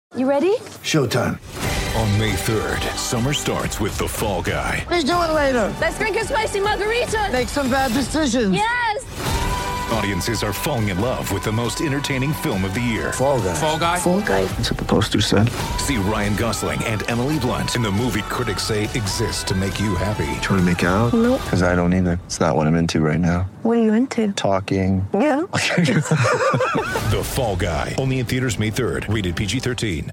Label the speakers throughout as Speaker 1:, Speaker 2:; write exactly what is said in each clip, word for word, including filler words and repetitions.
Speaker 1: You ready?
Speaker 2: Showtime.
Speaker 3: On May third, summer starts with The Fall Guy.
Speaker 1: Let's do it later. Let's drink a spicy margarita.
Speaker 2: Make some bad decisions.
Speaker 1: Yes.
Speaker 3: Audiences are falling in love with the most entertaining film of the year.
Speaker 2: Fall Guy.
Speaker 3: Fall Guy?
Speaker 1: Fall Guy.
Speaker 2: That's what the poster said.
Speaker 3: See Ryan Gosling and Emily Blunt in the movie critics say exists to make you happy.
Speaker 2: Trying to make it out?
Speaker 1: Nope.
Speaker 2: Because I don't either. It's not what I'm into right now.
Speaker 1: What are you into?
Speaker 2: Talking.
Speaker 1: Yeah.
Speaker 3: The Fall Guy. Only in theaters May third. Rated P G thirteen.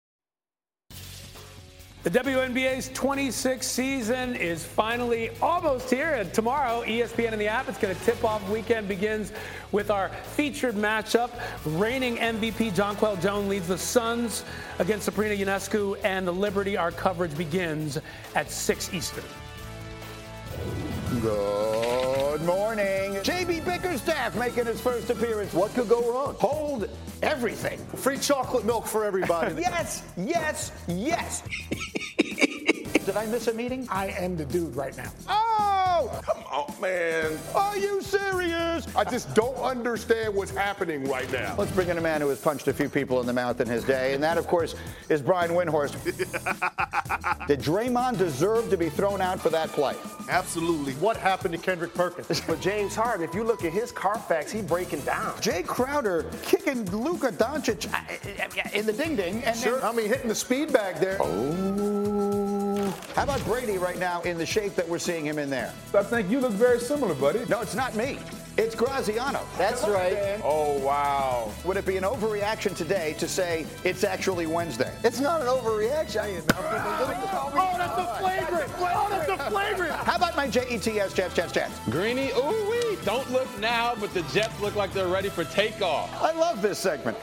Speaker 4: The W N B A's twenty-sixth season is finally almost here, and tomorrow, E S P N and the app, it's going to tip off. Weekend begins with our featured matchup. Reigning M V P Jonquel Jones leads the Suns against Sabrina Ionescu and the Liberty. Our coverage begins at six Eastern.
Speaker 5: Good morning. J B Bickerstaff making his first appearance. What could go wrong? Hold everything.
Speaker 6: Free chocolate milk for everybody.
Speaker 5: Yes, yes, yes. Did I miss a meeting?
Speaker 6: I am the dude right now.
Speaker 5: Oh!
Speaker 6: Come on, man. Are you serious? I just don't understand what's happening right now.
Speaker 5: Let's bring in a man who has punched a few people in the mouth in his day, and that, of course, is Brian Windhorst. Did Draymond deserve to be thrown out for that play?
Speaker 6: Absolutely. What happened to Kendrick Perkins?
Speaker 7: But James Harden, if you look at his Carfax, he's breaking down.
Speaker 5: Jay Crowder kicking Luka Doncic in the ding-ding. And
Speaker 6: Sure,
Speaker 5: then,
Speaker 6: I mean, hitting the speed bag there.
Speaker 5: Oh. How about Brady right now in the shape that we're seeing him in there?
Speaker 8: I think you look very similar, buddy.
Speaker 5: No, it's not me. It's Graziano.
Speaker 7: That's
Speaker 5: Come on,
Speaker 7: right.
Speaker 5: man.
Speaker 8: Oh, wow.
Speaker 5: Would it be an overreaction today to say it's actually Wednesday?
Speaker 7: It's not an overreaction. I
Speaker 6: Oh, that's a flagrant. Oh, that's a flagrant.
Speaker 5: How about my J E T S, Jets, Jets, Jets?
Speaker 9: Greeny, ooh wee. Don't look now, but the Jets look like they're ready for takeoff.
Speaker 5: I love this segment.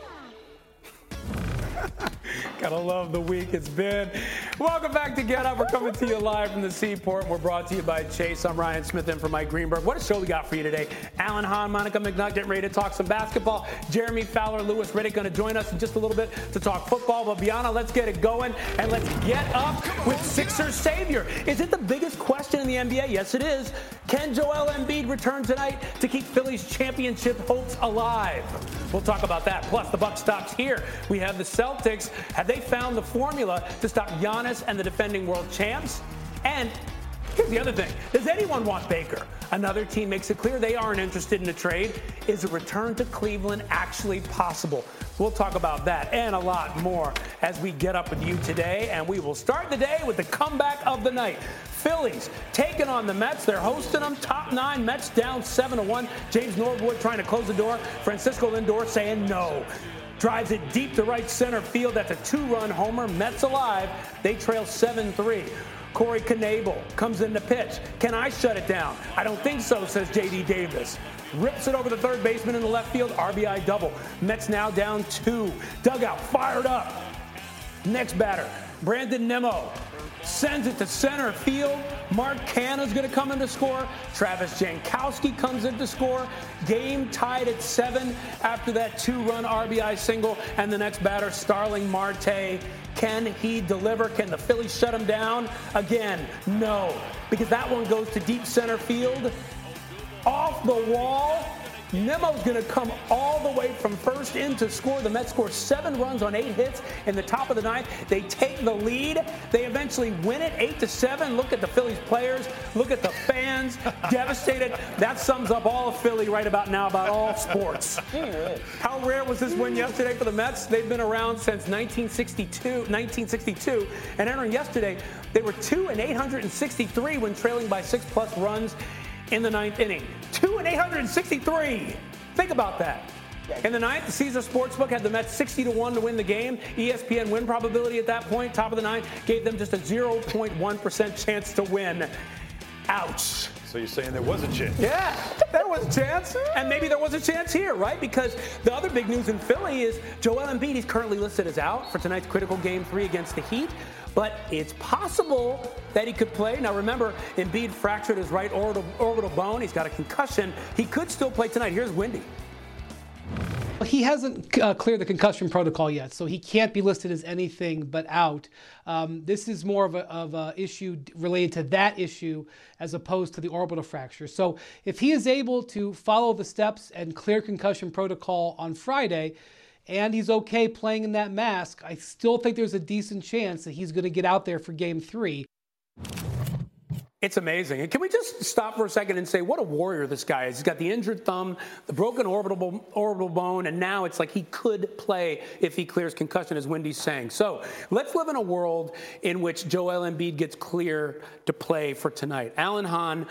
Speaker 4: Gotta love the week it's been. Welcome back to Get Up. We're coming to you live from the Seaport. We're brought to you by Chase. I'm Ryan Smith in for Mike Greenberg. What a show we got for you today. Alan Hahn, Monica McNutt getting ready to talk some basketball. Jeremy Fowler, Lewis Riddick going to join us in just a little bit to talk football. But Bianna, let's get it going and let's get up with Sixers savior. Is it the biggest question in the N B A? Yes, it is. Can Joel Embiid return tonight to keep Philly's championship hopes alive? We'll talk about that. Plus, the buck stops here. We have the Celtics. Have they found the formula to stop Giannis and the defending world champs? And here's the other thing. Does anyone want Baker? Another team makes it clear they aren't interested in a trade. Is a return to Cleveland actually possible? We'll talk about that and a lot more as we get up with you today. And we will start the day with the comeback of the night. Phillies taking on the Mets. They're hosting them. Top nine. Mets down seven to one. James Norwood trying to close the door. Francisco Lindor saying no. Drives it deep to right center field. That's a two-run homer. Mets alive. They trail seven three. Corey Knebel comes in to pitch. Can I shut it down? I don't think so, says J D Davis. Rips it over the third baseman in the left field. R B I double. Mets now down two. Dugout fired up. Next batter, Brandon Nimmo. Sends it to center field. Mark Canha's going to come in to score. Travis Jankowski comes in to score. Game tied at seven after that two-run R B I single. And the next batter, Starling Marte. Can he deliver? Can the Phillies shut him down? Again, no. Because that one goes to deep center field. Off the wall. Nemo's going to come all the way from first in to score. The Mets score seven runs on eight hits in the top of the ninth. They take the lead. They eventually win it eight to seven. Look at the Phillies players. Look at the fans. Devastated. That sums up all of Philly right about now about all sports. How rare was this win yesterday for the Mets? They've been around since nineteen sixty-two, nineteen sixty-two. And entering yesterday, they were two and eight hundred sixty-three when trailing by six plus runs in the ninth inning. two and eight hundred sixty-three. Think about that. In the ninth, the Caesar Sportsbook had the Mets sixty to one to win the game. E S P N win probability at that point, top of the ninth, gave them just a zero point one percent chance to win. Ouch.
Speaker 6: So you're saying there was a chance?
Speaker 4: Yeah, there was a chance. And maybe there was a chance here, right? Because the other big news in Philly is Joel Embiid is currently listed as out for tonight's critical game three against the Heat. But it's possible that he could play. Now, remember, Embiid fractured his right orbital, orbital bone. He's got a concussion. He could still play tonight. Here's Windy.
Speaker 10: He hasn't uh, cleared the concussion protocol yet, so he can't be listed as anything but out. Um, this is more of a, of a issue related to that issue as opposed to the orbital fracture. So if he is able to follow the steps and clear concussion protocol on Friday, and he's okay playing in that mask, I still think there's a decent chance that he's going to get out there for game three.
Speaker 4: It's amazing. And can we just stop for a second and say what a warrior this guy is? He's got the injured thumb, the broken orbital, orbital bone, and now it's like he could play if he clears concussion, as Wendy's saying. So let's live in a world in which Joel Embiid gets clear to play for tonight. Alan Hahn,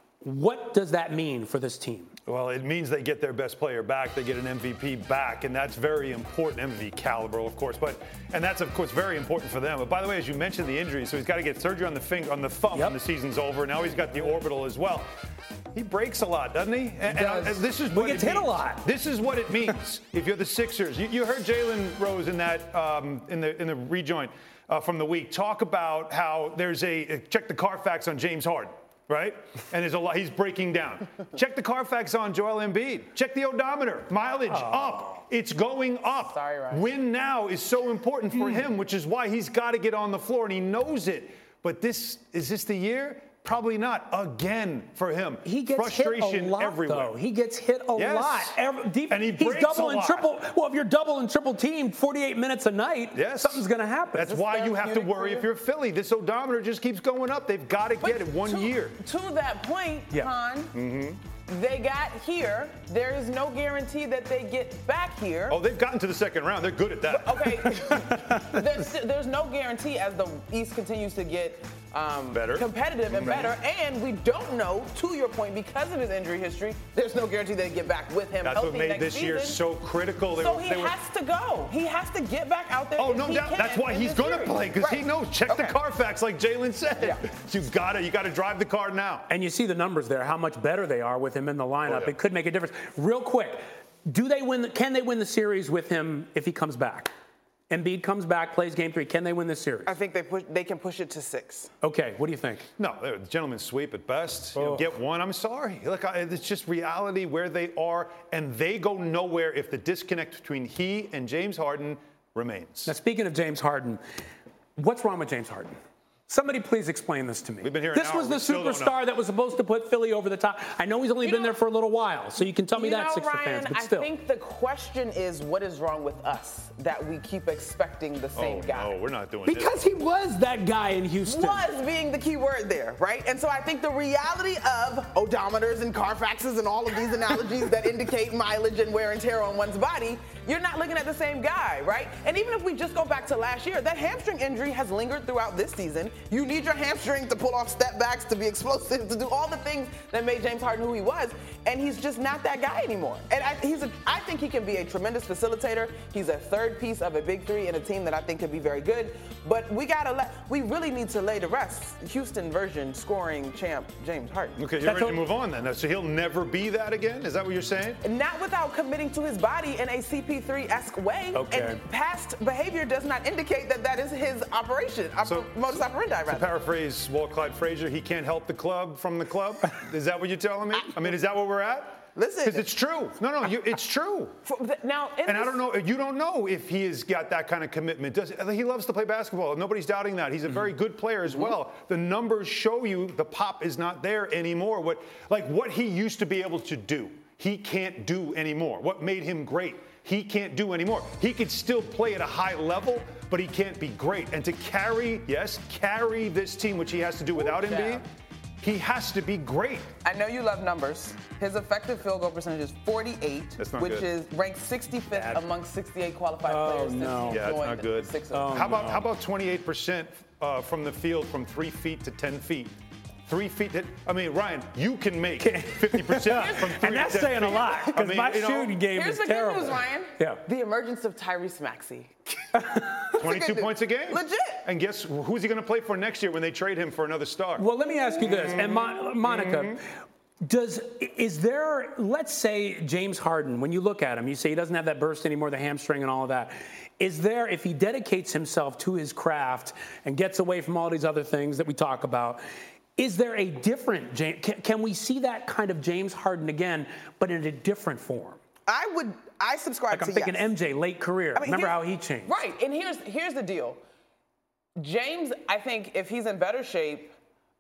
Speaker 4: what does that mean for this team?
Speaker 11: Well, it means they get their best player back. They get an M V P back, and that's very important. M V P caliber, of course, but and that's of course very important for them. But by the way, as you mentioned, the injury, so he's got to get surgery on the finger, on the thumb yep. when the season's over. Now he's got the orbital as well. He breaks a lot, doesn't he? And,
Speaker 4: he does.
Speaker 11: and this is
Speaker 4: he
Speaker 11: what
Speaker 4: gets
Speaker 11: it
Speaker 4: hit
Speaker 11: means.
Speaker 4: a lot.
Speaker 11: This is what it means if you're the Sixers. You, you heard Jalen Rose in that um, in the in the rejoin uh, from the week talk about how there's a check the Carfax on James Harden. Right? And there's a lot, he's breaking down. Check the Carfax on Joel Embiid. Check the odometer. Mileage oh. up. It's going up.
Speaker 12: Sorry, Ryan.
Speaker 11: Win now is so important for mm. him, which is why he's got to get on the floor, and he knows it. But this is this the year? Probably not again for him.
Speaker 4: He gets
Speaker 11: Frustration
Speaker 4: hit a lot,
Speaker 11: everywhere.
Speaker 4: Though. He gets hit a
Speaker 11: yes.
Speaker 4: lot. Every, deep,
Speaker 11: and he
Speaker 4: he's
Speaker 11: breaks
Speaker 4: double
Speaker 11: a
Speaker 4: and
Speaker 11: lot.
Speaker 4: triple. Well, if you're double and triple teamed forty-eight minutes a night,
Speaker 11: yes.
Speaker 4: something's going to happen.
Speaker 11: That's why you have to worry if you're Philly. This odometer just keeps going up. They've got to get it one
Speaker 12: to,
Speaker 11: year.
Speaker 12: To that point,
Speaker 11: yeah.
Speaker 12: Han,
Speaker 11: mm-hmm.
Speaker 12: they got here. There is no guarantee that they get back here.
Speaker 11: Oh, they've gotten to the second round. They're good at that.
Speaker 12: But, okay. there's, there's no guarantee as the East continues to get um,
Speaker 11: better.
Speaker 12: competitive and better. And we don't know, to your point, because of his injury history, there's no guarantee they get back with him
Speaker 11: That's
Speaker 12: healthy
Speaker 11: what made
Speaker 12: next
Speaker 11: this
Speaker 12: season.
Speaker 11: year so critical. They
Speaker 12: so
Speaker 11: were,
Speaker 12: he
Speaker 11: they were...
Speaker 12: has to go. He has to get back out there.
Speaker 11: Oh, no
Speaker 12: he
Speaker 11: doubt.
Speaker 12: Can
Speaker 11: That's why he's going to play, because
Speaker 12: right.
Speaker 11: he knows. Check
Speaker 12: okay.
Speaker 11: the Carfax, like Jalen said. Yeah. You got to you got to drive the car now.
Speaker 4: And you see the numbers there, how much better they are with him in the lineup.
Speaker 11: Oh, yeah.
Speaker 4: It could make a difference. Real quick, do they win? The, can they win the series with him if he comes back? Embiid comes back, plays game three. Can they win this series?
Speaker 12: I think they push. They can push it to six.
Speaker 4: Okay, what do you think?
Speaker 11: No, they're the gentleman's sweep at best.
Speaker 4: Oh.
Speaker 11: You know, get one. I'm sorry. Look, I, it's just reality where they are, and they go nowhere if the disconnect between he and James Harden remains.
Speaker 4: Now, speaking of James Harden, what's wrong with James Harden? Somebody please explain this to me.
Speaker 11: We've been here
Speaker 4: This
Speaker 11: an hour.
Speaker 4: was the
Speaker 11: We
Speaker 4: superstar that was supposed to put Philly over the top. I know he's only
Speaker 12: You
Speaker 4: been
Speaker 12: know,
Speaker 4: there for a little while, so you can tell me
Speaker 12: you
Speaker 4: that,
Speaker 12: know,
Speaker 4: Sixer
Speaker 12: Ryan,
Speaker 4: fans, but still.
Speaker 12: I think the question is, what is wrong with us that we keep expecting the same
Speaker 11: oh,
Speaker 12: guy?
Speaker 11: no, we're not doing
Speaker 4: Because
Speaker 11: this.
Speaker 4: he was that guy in Houston.
Speaker 12: Was being the key word there, right? And so I think the reality of odometers and Carfaxes and all of these analogies that indicate mileage and wear and tear on one's body, you're not looking at the same guy, right? And even if we just go back to last year, that hamstring injury has lingered throughout this season. You need your hamstring to pull off step backs, to be explosive, to do all the things that made James Harden who he was. And he's just not that guy anymore. And I, he's a, I think he can be a tremendous facilitator. He's a third piece of a big three in a team that I think could be very good. But we gotta let, we really need to lay to rest Houston version scoring champ James Harden.
Speaker 11: Okay, you're ready to move on then. So he'll never be that again? Is that what you're saying?
Speaker 12: Not without committing to his body in a C P three-esque way.
Speaker 11: Okay.
Speaker 12: And past behavior does not indicate that that is his operation,
Speaker 11: So,
Speaker 12: modus operandi,
Speaker 11: to
Speaker 12: rather.
Speaker 11: paraphrase Walt Clyde Frazier, he can't help the club from the club? Is that what you're telling me? I mean, is that where we're at?
Speaker 12: Listen.
Speaker 11: Because it's true. No, no, you, it's true.
Speaker 12: Now,
Speaker 11: and I don't know, you don't know if he has got that kind of commitment. Does, he loves to play basketball. Nobody's doubting that. He's a very good player as well. The numbers show you the pop is not there anymore. What, like what he used to be able to do, he can't do anymore. What made him great, he can't do anymore. He could still play at a high level, but he can't be great. And to carry, yes, carry this team, which he has to do without Embiid, he has to be great.
Speaker 12: I know you love numbers. His effective field goal percentage is forty-eight,
Speaker 11: That's not
Speaker 12: which
Speaker 11: good.
Speaker 12: is ranked sixty-fifth
Speaker 11: Bad.
Speaker 12: among sixty-eight qualified
Speaker 4: Oh,
Speaker 12: players
Speaker 4: no.
Speaker 12: since he
Speaker 11: Yeah, it's
Speaker 12: joined
Speaker 11: not good.
Speaker 12: the Sixers.
Speaker 4: Oh,
Speaker 11: how about
Speaker 4: no.
Speaker 11: how about twenty-eight percent uh, from the field from three feet to ten feet? Three feet. To, I mean, Ryan, you can make fifty percent from three
Speaker 4: And that's
Speaker 11: to ten
Speaker 4: saying
Speaker 11: feet.
Speaker 4: a lot, because
Speaker 11: I mean,
Speaker 4: my
Speaker 11: you know,
Speaker 4: shooting game
Speaker 12: Here's
Speaker 4: is
Speaker 12: the
Speaker 4: terrible.
Speaker 12: good news, Ryan.
Speaker 4: Yeah.
Speaker 12: The emergence of Tyrese Maxey.
Speaker 11: twenty-two points a game.
Speaker 12: Legit.
Speaker 11: And guess who's he going to play for next year when they trade him for another star?
Speaker 4: Well, let me ask you this, and Mon- Monica,
Speaker 11: Mm-hmm.
Speaker 4: does is there? Let's say James Harden, when you look at him, you say he doesn't have that burst anymore, the hamstring and all of that. Is there, if he dedicates himself to his craft and gets away from all these other things that we talk about, is there a different James? Can, can we see that kind of James Harden again, but in a different form?
Speaker 12: I would. I subscribe
Speaker 4: Like I'm
Speaker 12: to
Speaker 4: thinking
Speaker 12: yes.
Speaker 4: M J, late career.
Speaker 12: I mean,
Speaker 4: Remember
Speaker 12: here-
Speaker 4: how he changed?
Speaker 12: Right. And here's here's the deal. James, I think if he's in better shape,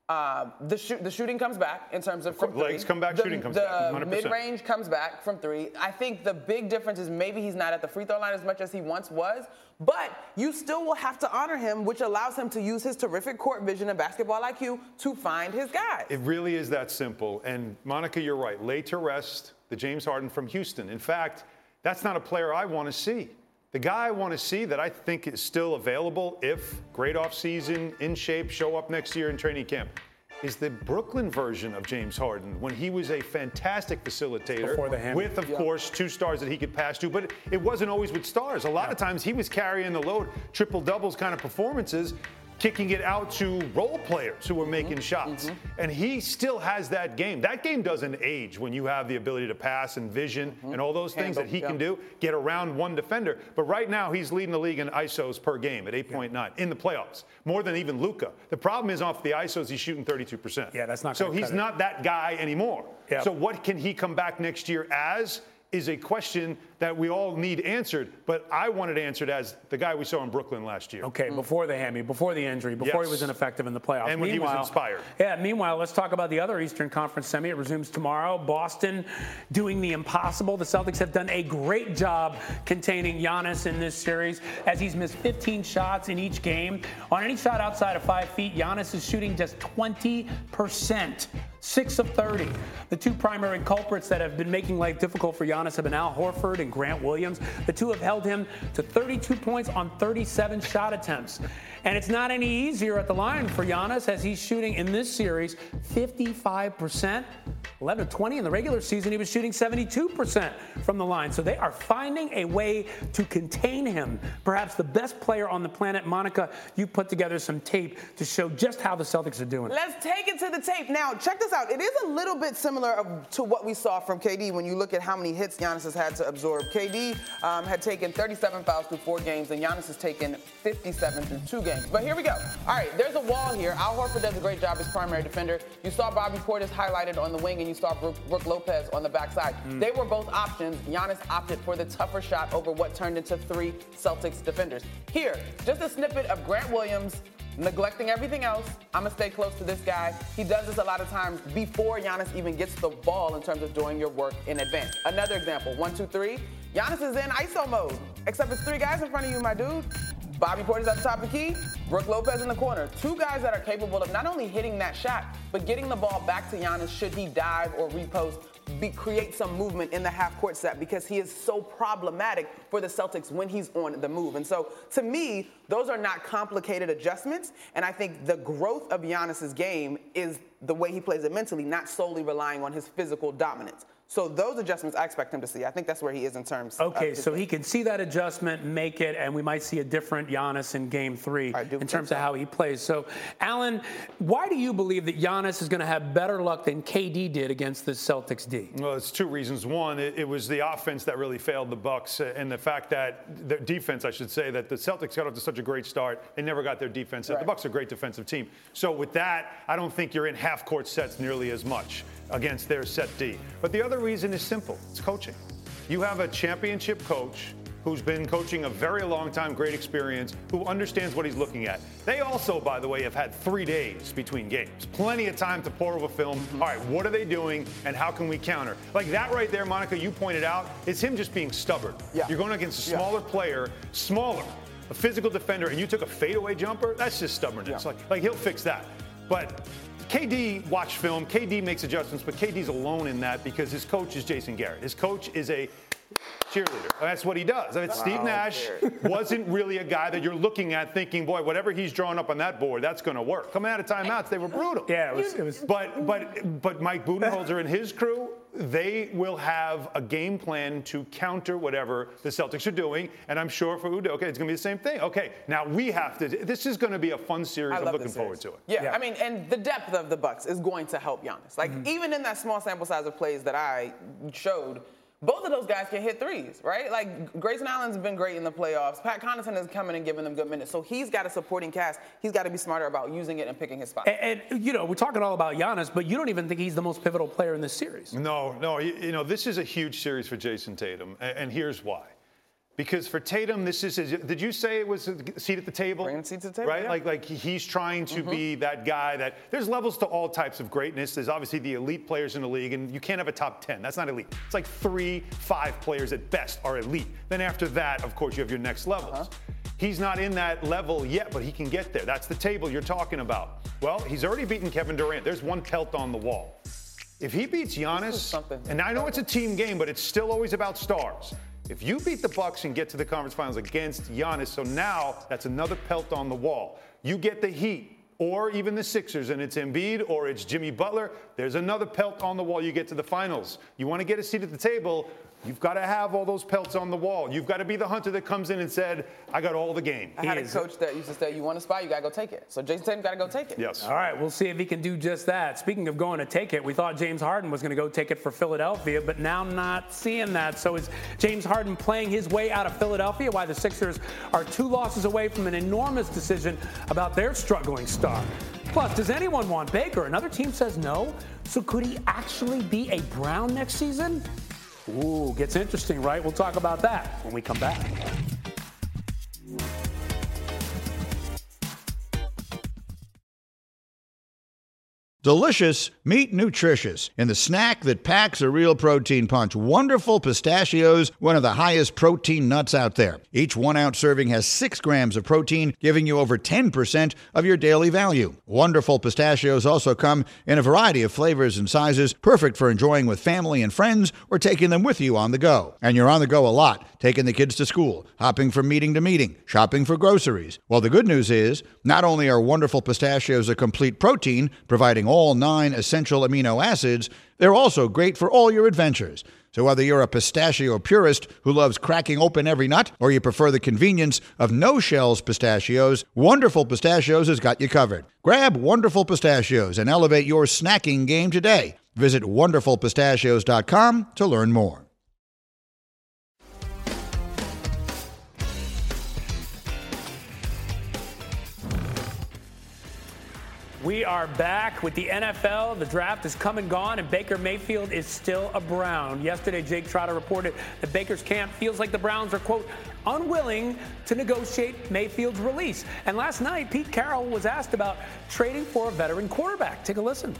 Speaker 12: Uh, the, shoot, the shooting comes back in terms of from three.
Speaker 11: Legs come back,
Speaker 12: the,
Speaker 11: shooting comes
Speaker 12: the
Speaker 11: back.
Speaker 12: The mid-range comes back from three. I think the big difference is maybe he's not at the free throw line as much as he once was, but you still will have to honor him, which allows him to use his terrific court vision and basketball I Q to find his guys.
Speaker 11: It really is that simple. And Monica, you're right. Lay to rest the James Harden from Houston. In fact, that's not a player I want to see. The guy I want to see that I think is still available if great offseason, in shape, show up next year in training camp is the Brooklyn version of James Harden when he was a fantastic facilitator with, of yeah. course, two stars that he could pass to. But it wasn't always with stars. A lot yeah. of times he was carrying the load, triple-doubles kind of performances, kicking it out to role players who were making mm-hmm. shots. Mm-hmm. And he still has that game. That game doesn't age when you have the ability to pass and vision mm-hmm. and all those things Handle, that he yeah. can do, get around one defender. But right now, he's leading the league in I S Os per game at eight point nine yeah. in the playoffs, more than even Luka. The problem is off the I S Os, he's shooting thirty-two percent.
Speaker 4: Yeah, that's not
Speaker 11: So he's
Speaker 4: it.
Speaker 11: not that guy anymore.
Speaker 4: Yep.
Speaker 11: So what can he come back next year as is a question that we all need answered, but I wanted answered as the guy we saw in Brooklyn last year.
Speaker 4: Okay, mm. before the hammy, before the injury, before
Speaker 11: yes.
Speaker 4: he was ineffective in the playoffs.
Speaker 11: And when
Speaker 4: meanwhile,
Speaker 11: he was inspired.
Speaker 4: Yeah, meanwhile, let's talk about the other Eastern Conference semi. It resumes tomorrow. Boston doing the impossible. The Celtics have done a great job containing Giannis in this series as he's missed fifteen shots in each game. On any shot outside of five feet, Giannis is shooting just twenty percent. six of thirty. The two primary culprits that have been making life difficult for Giannis have been Al Horford and Grant Williams. The two have held him to thirty-two points on thirty-seven shot attempts. And it's not any easier at the line for Giannis as he's shooting in this series fifty-five percent. eleven of twenty in the regular season, he was shooting seventy-two percent from the line. So they are finding a way to contain him. Perhaps the best player on the planet. Monica, you put together some tape to show just how the Celtics are doing.
Speaker 12: Let's take it to the tape. Now, check this out. It is a little bit similar to what we saw from K D when you look at how many hits Giannis has had to absorb. K D um, had taken thirty-seven fouls through four games, and Giannis has taken fifty-seven through two games. But here we go. All right, there's a wall here. Al Horford does a great job as primary defender. You saw Bobby Portis highlighted on the wing, and you saw Brook, Brook Lopez on the backside. Mm. They were both options. Giannis opted for the tougher shot over what turned into three Celtics defenders. Here, just a snippet of Grant Williams neglecting everything else. I'm going to stay close to this guy. He does this a lot of times before Giannis even gets the ball in terms of doing your work in advance. Another example, one, two, three. Giannis is in I S O mode, except it's three guys in front of you, my dude. Bobby Portis at the top of the key, Brook Lopez in the corner. Two guys that are capable of not only hitting that shot, but getting the ball back to Giannis should he dive or repost, be, create some movement in the half-court set because he is so problematic for the Celtics when he's on the move. And so, to me, those are not complicated adjustments, and I think the growth of Giannis's game is the way he plays it mentally, not solely relying on his physical dominance. So those adjustments I expect him to see. I think that's where he is in terms
Speaker 4: okay,
Speaker 12: of
Speaker 4: so
Speaker 12: game.
Speaker 4: He can see that adjustment, make it, and we might see a different Giannis in game three in terms so. of how he plays. So, Alan, why do you believe that Giannis is going to have better luck than K D did against the Celtics D?
Speaker 11: Well, it's two reasons. One, it, it was the offense that really failed the Bucks, uh, and the fact that the defense, I should say, that the Celtics got off to such a great start. They never got their defense. Right. The Bucks are a great defensive team. So with that, I don't think you're in half-court sets nearly as much against their set D. But the other reason is simple. It's coaching. You have a championship coach who's been coaching a very long time, great experience, who understands what he's looking at. They also, by the way, have had three days between games. Plenty of time to pour over film. Mm-hmm. All right, what are they doing and how can we counter? Like that right there, Monica, you pointed out, it's him just being stubborn. Yeah. You're going against a smaller yeah. player, smaller, a physical defender, and you took a fadeaway jumper? That's just stubbornness. Yeah. Like, like he'll fix that. But K D watched film, K D makes adjustments, but K D's alone in that because his coach is Jason Garrett. His coach is a cheerleader. That's what he does. I mean, wow, Steve Nash wasn't really a guy that you're looking at thinking, boy, whatever he's drawing up on that board, that's going to work. Coming out of timeouts, they were brutal.
Speaker 4: Yeah, it was. It was.
Speaker 11: But but but Mike Budenholzer and his crew, they will have a game plan to counter whatever the Celtics are doing. And I'm sure for Udoka, it's going to be the same thing. Okay, now we have to. This is going to be a fun series. I'm looking forward to it.
Speaker 12: Yeah, yeah, I mean, and the depth of the Bucks is going to help Giannis. Like mm-hmm. even in that small sample size of plays that I showed. Both of those guys can hit threes, right? Like, Grayson Allen's been great in the playoffs. Pat Connaughton is coming and giving them good minutes. So he's got a supporting cast. He's got to be smarter about using it and picking his spot.
Speaker 4: And, and, you know, we're talking all about Giannis, but you don't even think he's the most pivotal player in this series.
Speaker 11: No, no. You, you know, this is a huge series for Jason Tatum, and, and here's why. Because for Tatum, this is his, did you say it was a seat at the table?
Speaker 12: Bringing a seat to the table,
Speaker 11: right?
Speaker 12: yeah.
Speaker 11: Like, like he's trying to
Speaker 12: Mm-hmm.
Speaker 11: be that guy that, there's levels to all types of greatness. There's obviously the elite players in the league, and you can't have a top ten. That's not elite. It's like three, five players at best are elite. Then after that, of course, you have your next levels.
Speaker 12: Uh-huh.
Speaker 11: He's not in that level yet, but he can get there. That's the table you're talking about. Well, he's already beaten Kevin Durant. There's one pelt on the wall. If he beats Giannis, and I know it's a team game, but it's still always about stars. If you beat the Bucks and get to the conference finals against Giannis, so now that's another pelt on the wall. You get the Heat or even the Sixers, and it's Embiid or it's Jimmy Butler, there's another pelt on the wall. You get to the finals. You want to get a seat at the table, you've got to have all those pelts on the wall. You've got to be the hunter that comes in and said, I got all the game.
Speaker 12: I had a coach that used to say, you want a spot, you got to go take it. So Jason Tatum got to go take it.
Speaker 11: Yes.
Speaker 4: All right, we'll see if he can do just that. Speaking of going to take it, we thought James Harden was going to go take it for Philadelphia, but now not seeing that. So is James Harden playing his way out of Philadelphia? Why the Sixers are two losses away from an enormous decision about their struggling star. Plus, does anyone want Baker? Another team says no. So could he actually be a Brown next season? Ooh, gets interesting, right? We'll talk about that when we come back.
Speaker 13: Delicious, meet nutritious. In the snack that packs a real protein punch, Wonderful Pistachios, one of the highest protein nuts out there. Each one-ounce serving has six grams of protein, giving you over ten percent of your daily value. Wonderful Pistachios also come in a variety of flavors and sizes, perfect for enjoying with family and friends or taking them with you on the go. And you're on the go a lot, taking the kids to school, hopping from meeting to meeting, shopping for groceries. Well, the good news is, not only are Wonderful Pistachios a complete protein, providing all nine essential amino acids, they're also great for all your adventures. So whether you're a pistachio purist who loves cracking open every nut, or you prefer the convenience of no-shells pistachios, Wonderful Pistachios has got you covered. Grab Wonderful Pistachios and elevate your snacking game today. Visit wonderful pistachios dot com to learn more.
Speaker 4: We are back with the N F L. The draft is come and gone, and Baker Mayfield is still a Brown. Yesterday, Jake Trotter reported that Baker's camp feels like the Browns are, quote, unwilling to negotiate Mayfield's release. And last night, Pete Carroll was asked about trading for a veteran quarterback. Take a listen.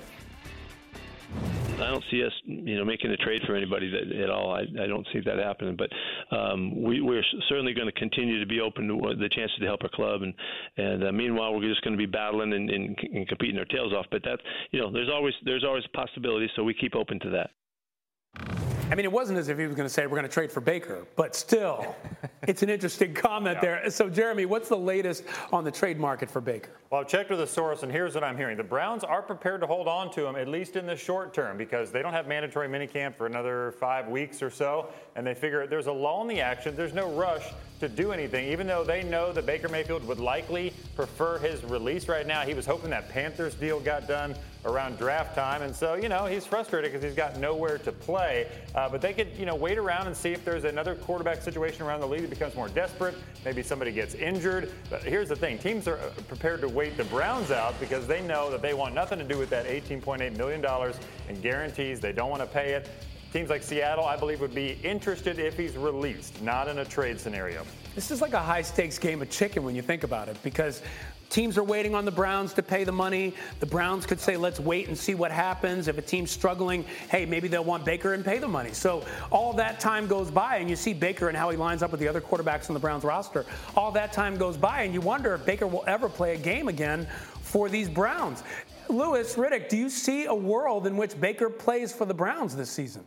Speaker 14: I don't see us, you know, making a trade for anybody that, at all. I, I don't see that happening. But um, we, we're certainly going to continue to be open to the chances to help our club. And and uh, meanwhile, we're just going to be battling and, and, and competing our tails off. But that, you know, there's always there's always a possibility. So we keep open to that.
Speaker 4: I mean, it wasn't as if he was going to say we're going to trade for Baker, but still, it's an interesting comment yeah. there. So, Jeremy, what's the latest on the trade market for Baker?
Speaker 15: Well, I've checked with a source, and here's what I'm hearing. The Browns are prepared to hold on to him, at least in the short term, because they don't have mandatory minicamp for another five weeks or so, and they figure there's a lull in the action. There's no rush to do anything, even though they know that Baker Mayfield would likely prefer his release right now. He was hoping that Panthers deal got done around draft time, and so, you know, he's frustrated because he's got nowhere to play. Uh, but they could, you know, wait around and see if there's another quarterback situation around the league that becomes more desperate. Maybe somebody gets injured. But here's the thing. Teams are prepared to wait the Browns out because they know that they want nothing to do with that eighteen point eight million dollars in guarantees. They don't want to pay it. Teams like Seattle, I believe, would be interested if he's released, not in a trade scenario.
Speaker 4: This is like a high-stakes game of chicken when you think about it, because teams are waiting on the Browns to pay the money. The Browns could say, let's wait and see what happens. If a team's struggling, hey, maybe they'll want Baker and pay the money. So all that time goes by, and you see Baker and how he lines up with the other quarterbacks on the Browns roster. All that time goes by, and you wonder if Baker will ever play a game again for these Browns. Louis Riddick, do you see a world in which Baker plays for the Browns this season?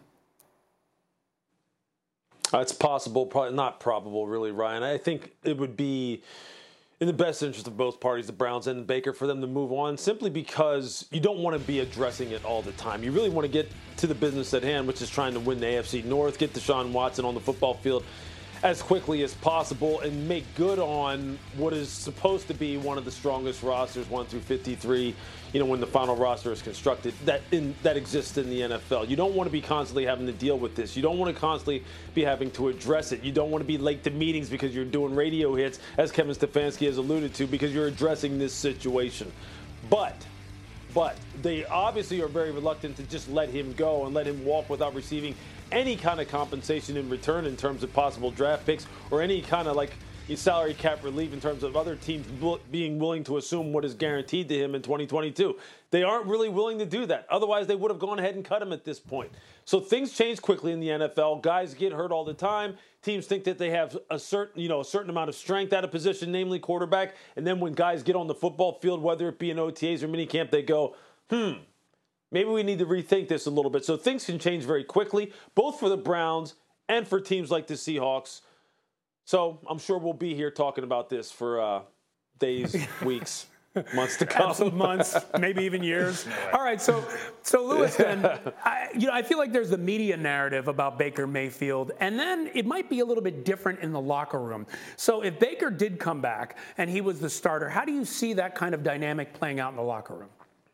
Speaker 16: Uh, it's possible, probably not probable, really, Ryan. I think it would be in the best interest of both parties, the Browns and Baker, for them to move on, simply because you don't want to be addressing it all the time. You really want to get to the business at hand, which is trying to win the A F C North, get Deshaun Watson on the football field as quickly as possible, and make good on what is supposed to be one of the strongest rosters, one through fifty-three, you know, when the final roster is constructed, that in, that exists in the N F L. You don't want to be constantly having to deal with this. You don't want to constantly be having to address it. You don't want to be late to meetings because you're doing radio hits, as Kevin Stefanski has alluded to, because you're addressing this situation. But But they obviously are very reluctant to just let him go and let him walk without receiving any kind of compensation in return in terms of possible draft picks or any kind of like salary cap relief in terms of other teams being willing to assume what is guaranteed to him in twenty twenty-two. They aren't really willing to do that. Otherwise, they would have gone ahead and cut him at this point. So things change quickly in the N F L. Guys get hurt all the time. Teams think that they have a certain, you know, a certain amount of strength at a position, namely quarterback. And then when guys get on the football field, whether it be in O T As or minicamp, they go, hmm, maybe we need to rethink this a little bit. So things can change very quickly, both for the Browns and for teams like the Seahawks. So I'm sure we'll be here talking about this for uh, days, weeks, months to come.
Speaker 4: Absolute months, maybe even years. All right, so so Louis, then, I, you know, I feel like there's the media narrative about Baker Mayfield, and then it might be a little bit different in the locker room. So if Baker did come back and he was the starter, how do you see that kind of dynamic playing out in the locker room?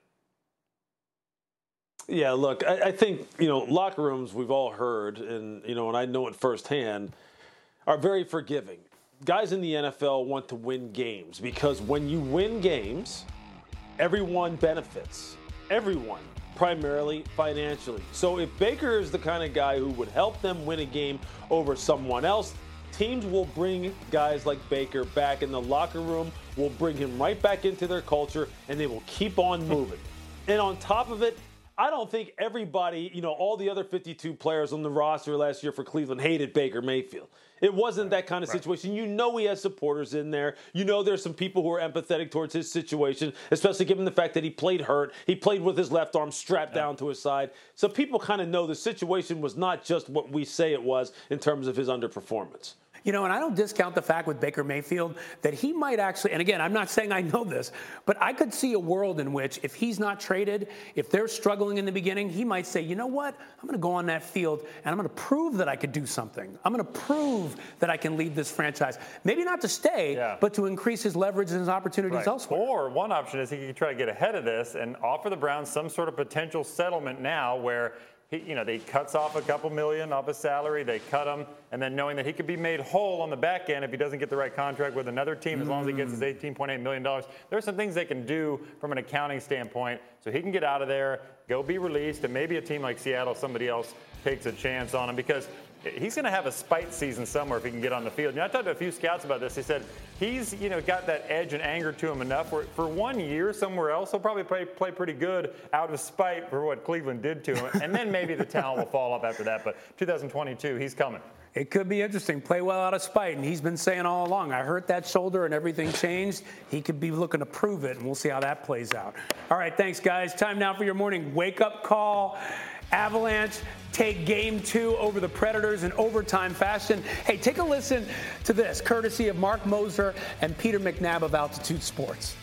Speaker 16: Yeah, look, I, I think, you know, locker rooms, we've all heard, and, you know, and I know it firsthand, are very forgiving. Guys in the N F L want to win games because when you win games, everyone benefits. Everyone, primarily financially. So if Baker is the kind of guy who would help them win a game over someone else, teams will bring guys like Baker back in the locker room, will bring him right back into their culture, and they will keep on moving. And on top of it, I don't think everybody, you know, all the other fifty-two players on the roster last year for Cleveland hated Baker Mayfield. It wasn't that kind of situation. You know he has supporters in there. You know there's some people who are empathetic towards his situation, especially given the fact that he played hurt. He played with his left arm strapped down to his side. So people kind of know the situation was not just what we say it was in terms of his underperformance.
Speaker 4: You know, and I don't discount the fact with Baker Mayfield that he might actually, and again, I'm not saying I know this, but I could see a world in which if he's not traded, if they're struggling in the beginning, he might say, you know what, I'm going to go on that field and I'm going to prove that I could do something. I'm going to prove that I can lead this franchise. Maybe not to stay, yeah. but to increase his leverage and his opportunities
Speaker 15: right.
Speaker 4: elsewhere.
Speaker 15: Or one option is he could try to get ahead of this and offer the Browns some sort of potential settlement now where He, you know, they cuts off a couple million off his salary. They cut him, and then knowing that he could be made whole on the back end if he doesn't get the right contract with another team, as long as he gets his eighteen point eight million dollars. There are some things they can do from an accounting standpoint, so he can get out of there, go be released, and maybe a team like Seattle, somebody else takes a chance on him because he's going to have a spite season somewhere if he can get on the field. You know, I talked to a few scouts about this. They said he's, you know, got that edge and anger to him enough where for one year somewhere else, he'll probably play, play pretty good out of spite for what Cleveland did to him. And then maybe the talent will fall off after that. But two thousand twenty-two, he's coming.
Speaker 4: It could be interesting. Play well out of spite. And he's been saying all along, I hurt that shoulder and everything changed. He could be looking to prove it, and we'll see how that plays out. All right, thanks, guys. Time now for your morning wake-up call. Avalanche take game two over the Predators in overtime fashion. Hey, take a listen to this, courtesy of Mark Moser and Peter McNabb of Altitude Sports.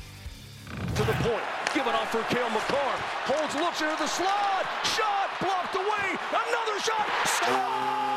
Speaker 17: To the point, given off for Cale Makar. Holds, looks into the slot. Shot, blocked away. Another shot. Score!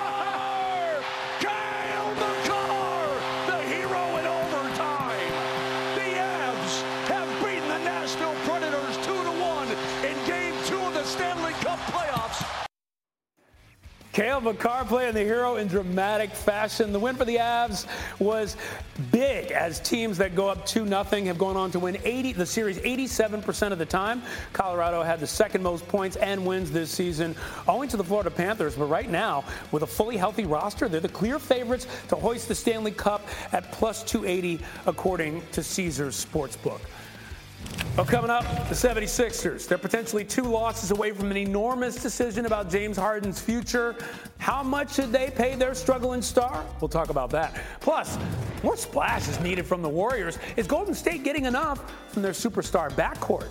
Speaker 17: Cale Makar, the hero in overtime. The Avs have beaten the Nashville Predators two to one in game two of the Stanley Cup playoffs.
Speaker 4: Cale Makar playing the hero in dramatic fashion. The win for the Avs was big as teams that go up two nothing have gone on to win eighty the series eighty-seven percent of the time. Colorado had the second most points and wins this season, owing to the Florida Panthers. But right now, with a fully healthy roster, they're the clear favorites to hoist the Stanley Cup at plus two eighty, according to Caesars Sportsbook. Well, coming up, the seventy-sixers. They're potentially two losses away from an enormous decision about James Harden's future. How much should they pay their struggling star? We'll talk about that. Plus, more splash is needed from the Warriors. Is Golden State getting enough from their superstar backcourt?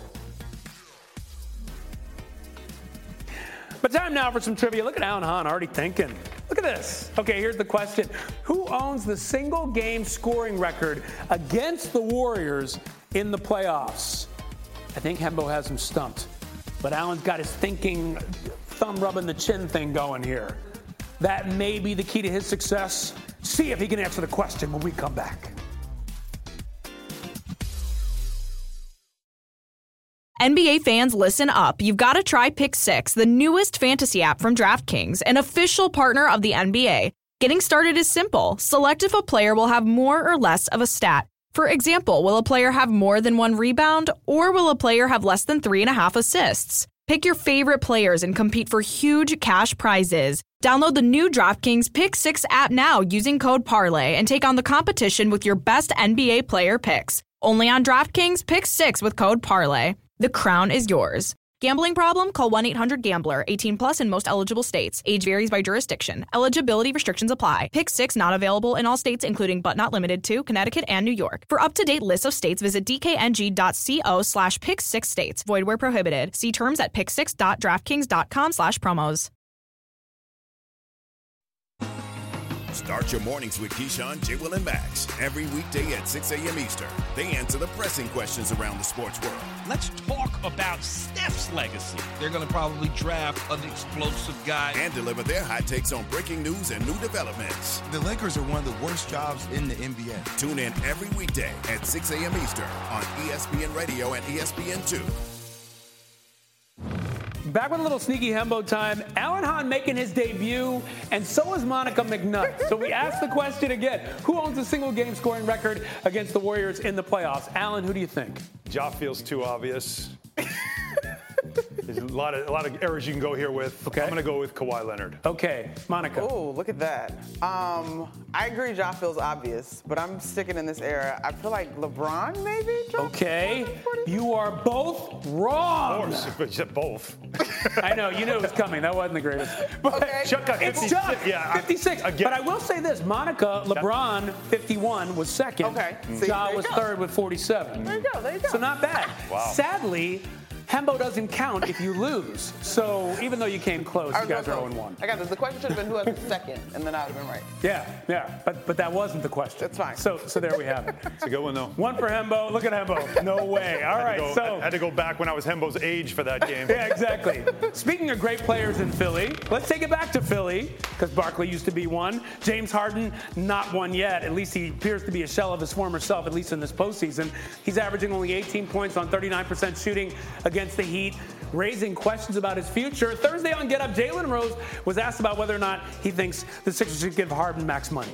Speaker 4: But time now for some trivia. Look at Alan Hahn already thinking. Look at this. Okay, here's the question. Who owns the single game scoring record against the Warriors in the playoffs? I think Hembo has him stumped. But Alan's got his thinking, thumb rubbing the chin thing going here. That may be the key to his success. See if he can answer the question when we come back.
Speaker 18: N B A fans, listen up. You've got to try Pick Six, the newest fantasy app from DraftKings, an official partner of the N B A. Getting started is simple. Select if a player will have more or less of a stat. For example, will a player have more than one rebound, or will a player have less than three and a half assists? Pick your favorite players and compete for huge cash prizes. Download the new DraftKings Pick six app now using code Parlay and take on the competition with your best N B A player picks. Only on DraftKings Pick six with code Parlay. The crown is yours. Gambling problem? Call one eight hundred gambler. eighteen plus in most eligible states. Age varies by jurisdiction. Eligibility restrictions apply. Pick six not available in all states, including but not limited to Connecticut and New York. For up-to-date lists of states, visit dkng.co slash pick six states. Void where prohibited. See terms at pick six dot draftkings dot com slash promos.
Speaker 19: Start your mornings with Keyshawn, J. Will, and Max every weekday at six a.m. Eastern. They answer the pressing questions around the sports world.
Speaker 17: Let's talk about Steph's legacy. They're going to probably draft an explosive guy.
Speaker 19: And deliver their hot takes on breaking news and new developments.
Speaker 20: The Lakers are one of the worst jobs in the N B A.
Speaker 19: Tune in every weekday at six a.m. Eastern on E S P N Radio and E S P N two.
Speaker 4: Back with a little sneaky Hembo time. Alan Hahn making his debut, and so is Monica McNutt. So we asked the question again: who owns a single game scoring record against the Warriors in the playoffs? Alan, who do you think?
Speaker 11: Ja feels too obvious. There's a lot of a lot of errors you can go here with. Okay. I'm going to go with Kawhi Leonard.
Speaker 4: Okay, Monica.
Speaker 12: Oh, look at that. Um, I agree Ja feels obvious, but I'm sticking in this era. I feel like LeBron maybe?
Speaker 4: Okay, you are both wrong.
Speaker 11: Of course, but you said both.
Speaker 4: I know, you knew it was coming. That wasn't the greatest. But
Speaker 12: okay.
Speaker 11: Chuck got
Speaker 4: it's
Speaker 11: fifty-six.
Speaker 4: Chuck,
Speaker 11: yeah,
Speaker 4: fifty-six.
Speaker 11: Again.
Speaker 4: But I will say this, Monica, LeBron, fifty-one, was second.
Speaker 12: Okay. See,
Speaker 4: Ja
Speaker 12: there you
Speaker 4: was
Speaker 12: go.
Speaker 4: third with forty-seven.
Speaker 12: There you go, there you go.
Speaker 4: So not bad.
Speaker 11: Wow.
Speaker 4: Sadly, Hembo doesn't count if you lose. So even though you came close, you guys are oh and one.
Speaker 12: I got this. The question should have been who has the second, and then I would have been right.
Speaker 4: Yeah, yeah. But but that wasn't the question.
Speaker 12: That's fine.
Speaker 4: So so there we have it.
Speaker 11: It's a good one, though.
Speaker 4: One for Hembo. Look at Hembo. No way. All
Speaker 11: I
Speaker 4: right,
Speaker 11: had to go,
Speaker 4: so.
Speaker 11: I had to go back when I was Hembo's age for that game.
Speaker 4: Yeah, exactly. Speaking of great players in Philly, let's take it back to Philly, because Barkley used to be one. James Harden, not one yet. At least he appears to be a shell of his former self, at least in this postseason. He's averaging only eighteen points on thirty-nine percent shooting against the Heat, raising questions about his future. Thursday on Get Up, Jalen Rose was asked about whether or not he thinks the Sixers should give Harden max money.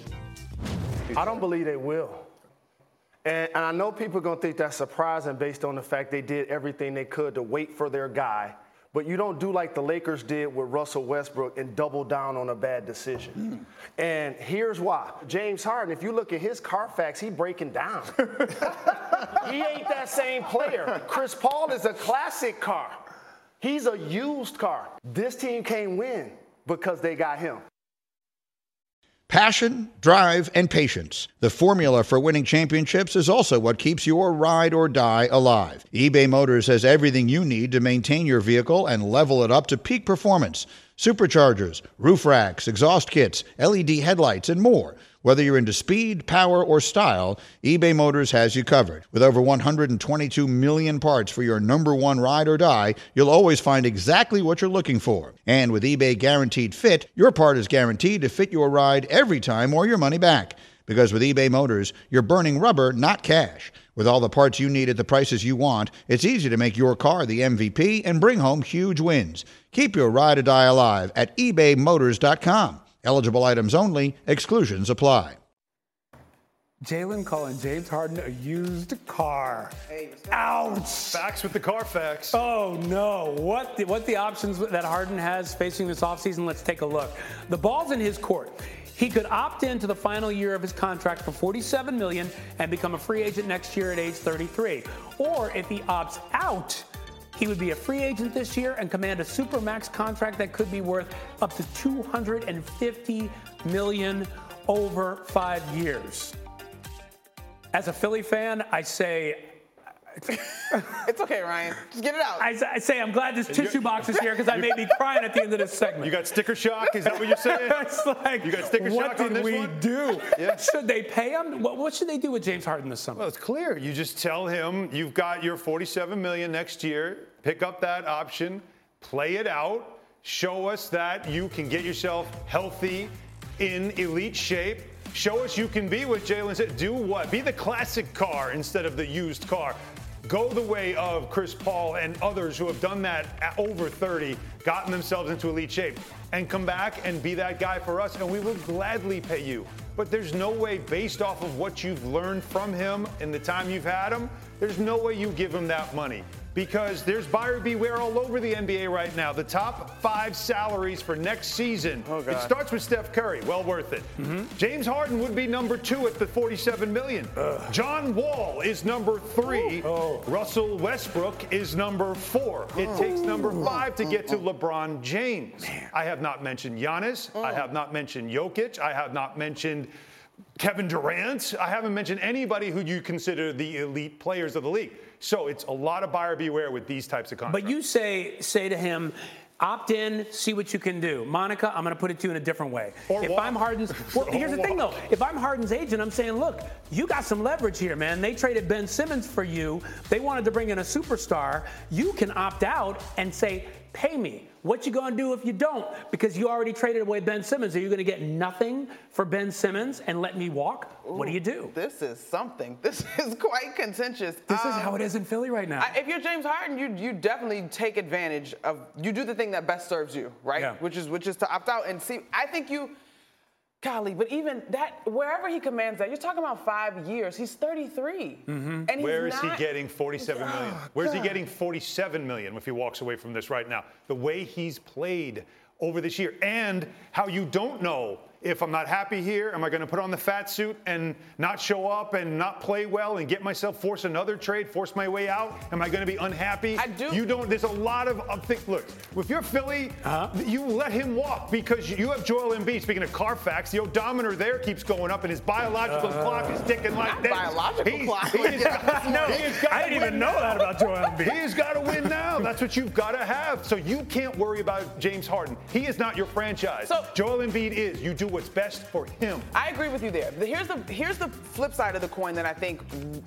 Speaker 7: I don't believe they will. And, and I know people are going to think that's surprising based on the fact they did everything they could to wait for their guy. But you don't do like the Lakers did with Russell Westbrook and double down on a bad decision. Mm. And here's why. James Harden, if you look at his Carfax, he's breaking down. He ain't that same player. Chris Paul is a classic car. He's a used car. This team can't win because they got him.
Speaker 13: Passion, drive, and patience. The formula for winning championships is also what keeps your ride or die alive. eBay Motors has everything you need to maintain your vehicle and level it up to peak performance. Superchargers, roof racks, exhaust kits, L E D headlights, and more. Whether you're into speed, power, or style, eBay Motors has you covered. With over one hundred twenty-two million parts for your number one ride or die, you'll always find exactly what you're looking for. And with eBay Guaranteed Fit, your part is guaranteed to fit your ride every time or your money back. Because with eBay Motors, you're burning rubber, not cash. With all the parts you need at the prices you want, it's easy to make your car the M V P and bring home huge wins. Keep your ride or die alive at ebay motors dot com. Eligible items only. Exclusions apply.
Speaker 4: Jalen calling James Harden a used car. Ouch.
Speaker 11: Facts with the Carfax.
Speaker 4: Oh, no. What the, what the options that Harden has facing this offseason? Let's take a look. The ball's in his court. He could opt into the final year of his contract for forty-seven million dollars and become a free agent next year at age thirty-three. Or if he opts out, he would be a free agent this year and command a supermax contract that could be worth up to two hundred fifty million dollars over five years. As a Philly fan, I say...
Speaker 12: It's okay, Ryan. Just get it out.
Speaker 4: I, I say I'm glad this tissue box is here because I may be crying at the end of this segment.
Speaker 11: You got sticker shock? Is that what you're saying?
Speaker 4: It's like,
Speaker 11: you got sticker
Speaker 4: what
Speaker 11: shock on
Speaker 4: did
Speaker 11: this
Speaker 4: we
Speaker 11: one?
Speaker 4: do?
Speaker 11: Yeah.
Speaker 4: Should they pay him? What, what should they do with James Harden this summer?
Speaker 11: Well, it's clear. You just tell him you've got your forty-seven million dollars next year. Pick up that option, play it out, show us that you can get yourself healthy, in elite shape. Show us you can be what Jalen said. Do what? Be the classic car instead of the used car. Go the way of Chris Paul and others who have done that at over thirty, gotten themselves into elite shape, and come back and be that guy for us, and we will gladly pay you. But there's no way, based off of what you've learned from him in the time you've had him, there's no way you give him that money. because there's buyer beware all over the N B A right now. The top five salaries for next season.
Speaker 7: Oh, God.
Speaker 11: It starts with Steph Curry, well worth it.
Speaker 4: Mm-hmm.
Speaker 11: James Harden would be number two at the forty-seven million dollars. John Wall is number three.
Speaker 4: Oh.
Speaker 11: Russell Westbrook is number four. It
Speaker 4: Oh.
Speaker 11: takes number five to get to LeBron James.
Speaker 4: Man.
Speaker 11: I have not mentioned Giannis. I have not mentioned Jokic. I have not mentioned Kevin Durant. I haven't mentioned anybody who you consider the elite players of the league. So it's a lot of buyer beware with these types of contracts.
Speaker 4: But you say say to him, opt in, see what you can do. Monica, I'm going to put it to you in a different way.
Speaker 11: Or
Speaker 4: if
Speaker 11: walk.
Speaker 4: I'm Harden's, well, here's the thing though. If I'm Harden's agent, I'm saying, look, you got some leverage here, man. They traded Ben Simmons for you. They wanted to bring in a superstar. You can opt out and say, pay me. What you gonna do if you don't? Because you already traded away Ben Simmons. Are you gonna get nothing for Ben Simmons and let me walk?
Speaker 12: Ooh,
Speaker 4: what do you do?
Speaker 12: This is something. This is quite contentious.
Speaker 4: This
Speaker 12: um,
Speaker 4: is how it is in Philly right now.
Speaker 12: I, if you're James Harden, you you definitely take advantage of. You do the thing that best serves you, right?
Speaker 4: Yeah.
Speaker 12: Which is which is to opt out and see. I think you. Golly, but even that, wherever he commands that, you're talking about five years. He's thirty-three.
Speaker 11: Mm-hmm.
Speaker 12: And he's
Speaker 11: Where is
Speaker 12: not,
Speaker 11: he getting forty-seven million?
Speaker 12: Oh,
Speaker 11: Where's he
Speaker 12: God.
Speaker 11: getting forty-seven million if he walks away from this right now? The way he's played over this year, and how you don't know if I'm not happy here, am I going to put on the fat suit and not show up and not play well and get myself, force another trade, force my way out? Am I going to be unhappy?
Speaker 12: I do.
Speaker 11: You don't, there's a lot of, of things. Look, if you're Philly, uh-huh. you let him walk because you have Joel Embiid. Speaking of Carfax, the odometer there keeps going up and his biological uh, clock is ticking like
Speaker 12: not
Speaker 11: this.
Speaker 12: biological
Speaker 11: He's,
Speaker 12: clock.
Speaker 11: He is, no, he has got
Speaker 4: I didn't even know
Speaker 11: now.
Speaker 4: that about Joel Embiid.
Speaker 11: He's got to win now. That's what you've got to have. So you can't worry about James Harden. He is not your franchise.
Speaker 12: So,
Speaker 11: Joel Embiid is. You do what's best for him.
Speaker 12: I agree with you there. Here's the here's the flip side of the coin that I think.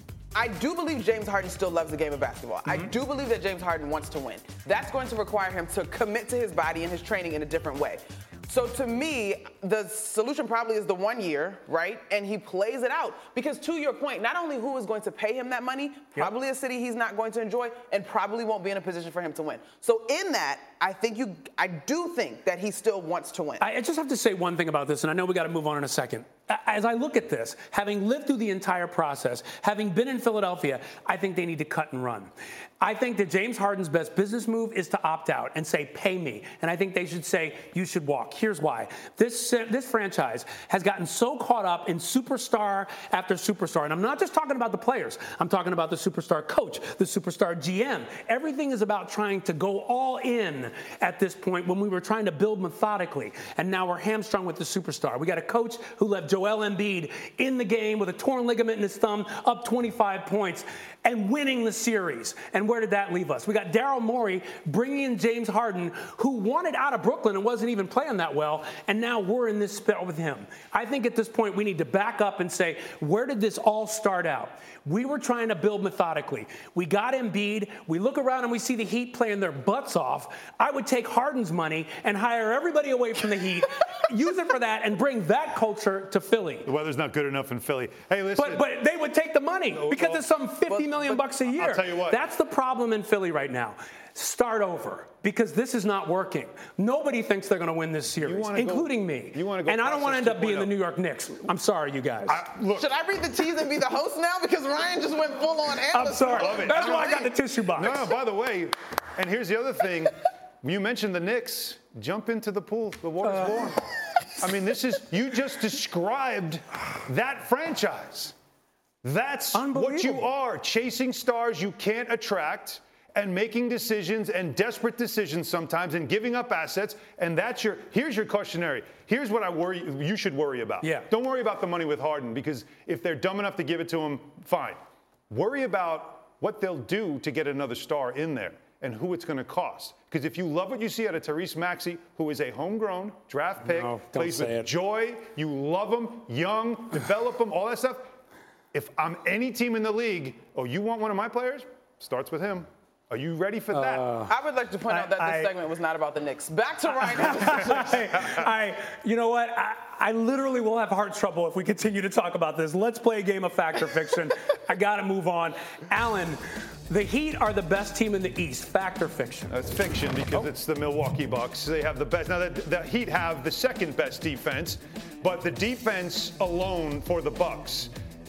Speaker 12: I do believe James Harden still loves the game of basketball. Mm-hmm. I do believe that James Harden wants to win. That's going to require him to commit to his body and his training in a different way. So to me, the solution probably is the one year, right? And he plays it out. Because to your point, not only who is going to pay him that money, probably yep. a city he's not going to enjoy, and probably won't be in a position for him to win. So in that, I think you, I do think that he still wants to win.
Speaker 4: I just have to say one thing about this, and I know we got to move on in a second. As I look at this, having lived through the entire process, having been in Philadelphia, I think they need to cut and run. I think that James Harden's best business move is to opt out and say, pay me. And I think they should say, you should walk. Here's why. This, this franchise has gotten so caught up in superstar after superstar. And I'm not just talking about the players. I'm talking about the superstar coach, the superstar G M. Everything is about trying to go all in at this point when we were trying to build methodically. And now we're hamstrung with the superstar. We got a coach who left Joel Embiid in the game with a torn ligament in his thumb, up twenty-five points, and winning the series. And where did that leave us? We got Daryl Morey bringing in James Harden, who wanted out of Brooklyn and wasn't even playing that well, and now we're in this spell with him. I think at this point we need to back up and say, where did this all start out? We were trying to build methodically. We got Embiid. We look around and we see the Heat playing their butts off. I would take Harden's money and hire everybody away from the Heat, use it for that, and bring that culture to Philly.
Speaker 11: The weather's not good enough in Philly. Hey, listen.
Speaker 4: But, but they would take the money because
Speaker 11: well,
Speaker 4: it's some fifty million
Speaker 11: but,
Speaker 4: bucks a year.
Speaker 11: I'll tell you what.
Speaker 4: That's the problem in Philly right now. Start over, because this is not working. Nobody thinks they're going to win this series, including
Speaker 11: go,
Speaker 4: me.
Speaker 11: You want to go
Speaker 4: and I don't want to end up being the New
Speaker 11: oh.
Speaker 4: York Knicks. I'm sorry, you guys.
Speaker 11: I, look,
Speaker 12: Should I read the teas and be the host now? Because Ryan just went full on Anderson.
Speaker 4: I'm sorry.
Speaker 11: Love it.
Speaker 4: That's why I got the tissue box.
Speaker 11: No, no, by the way, and here's the other thing. You mentioned the Knicks. Jump into the pool. The water's uh, warm. I mean, this is, you just described that franchise. That's what you are, chasing stars you can't attract and making decisions and desperate decisions sometimes and giving up assets. And that's your, here's your cautionary. Here's what I worry, you should worry about.
Speaker 4: Yeah.
Speaker 11: Don't worry about the money with Harden, because if they're dumb enough to give it to him, fine. Worry about what they'll do to get another star in there and who it's going to cost. Because if you love what you see out of Tyrese Maxey, who is a homegrown draft pick,
Speaker 4: no,
Speaker 11: plays with
Speaker 4: it.
Speaker 11: joy, you love him, young, develop him, all that stuff. If I'm any team in the league, oh, you want one of my players? Starts with him. Are you ready for that?
Speaker 4: Uh,
Speaker 12: I would like to point
Speaker 4: I,
Speaker 12: out that this
Speaker 4: I,
Speaker 12: segment was not about the Knicks. Back to Ryan.
Speaker 4: I, I, you know what? I, I literally will have heart trouble if we continue to talk about this. Let's play a game of fact or fiction. I got to move on. Alan, the Heat are the best team in the East. Fact or fiction?
Speaker 11: That's fiction, because oh. it's the Milwaukee Bucks. They have the best. Now, the, the Heat have the second best defense, but the defense alone for the Bucks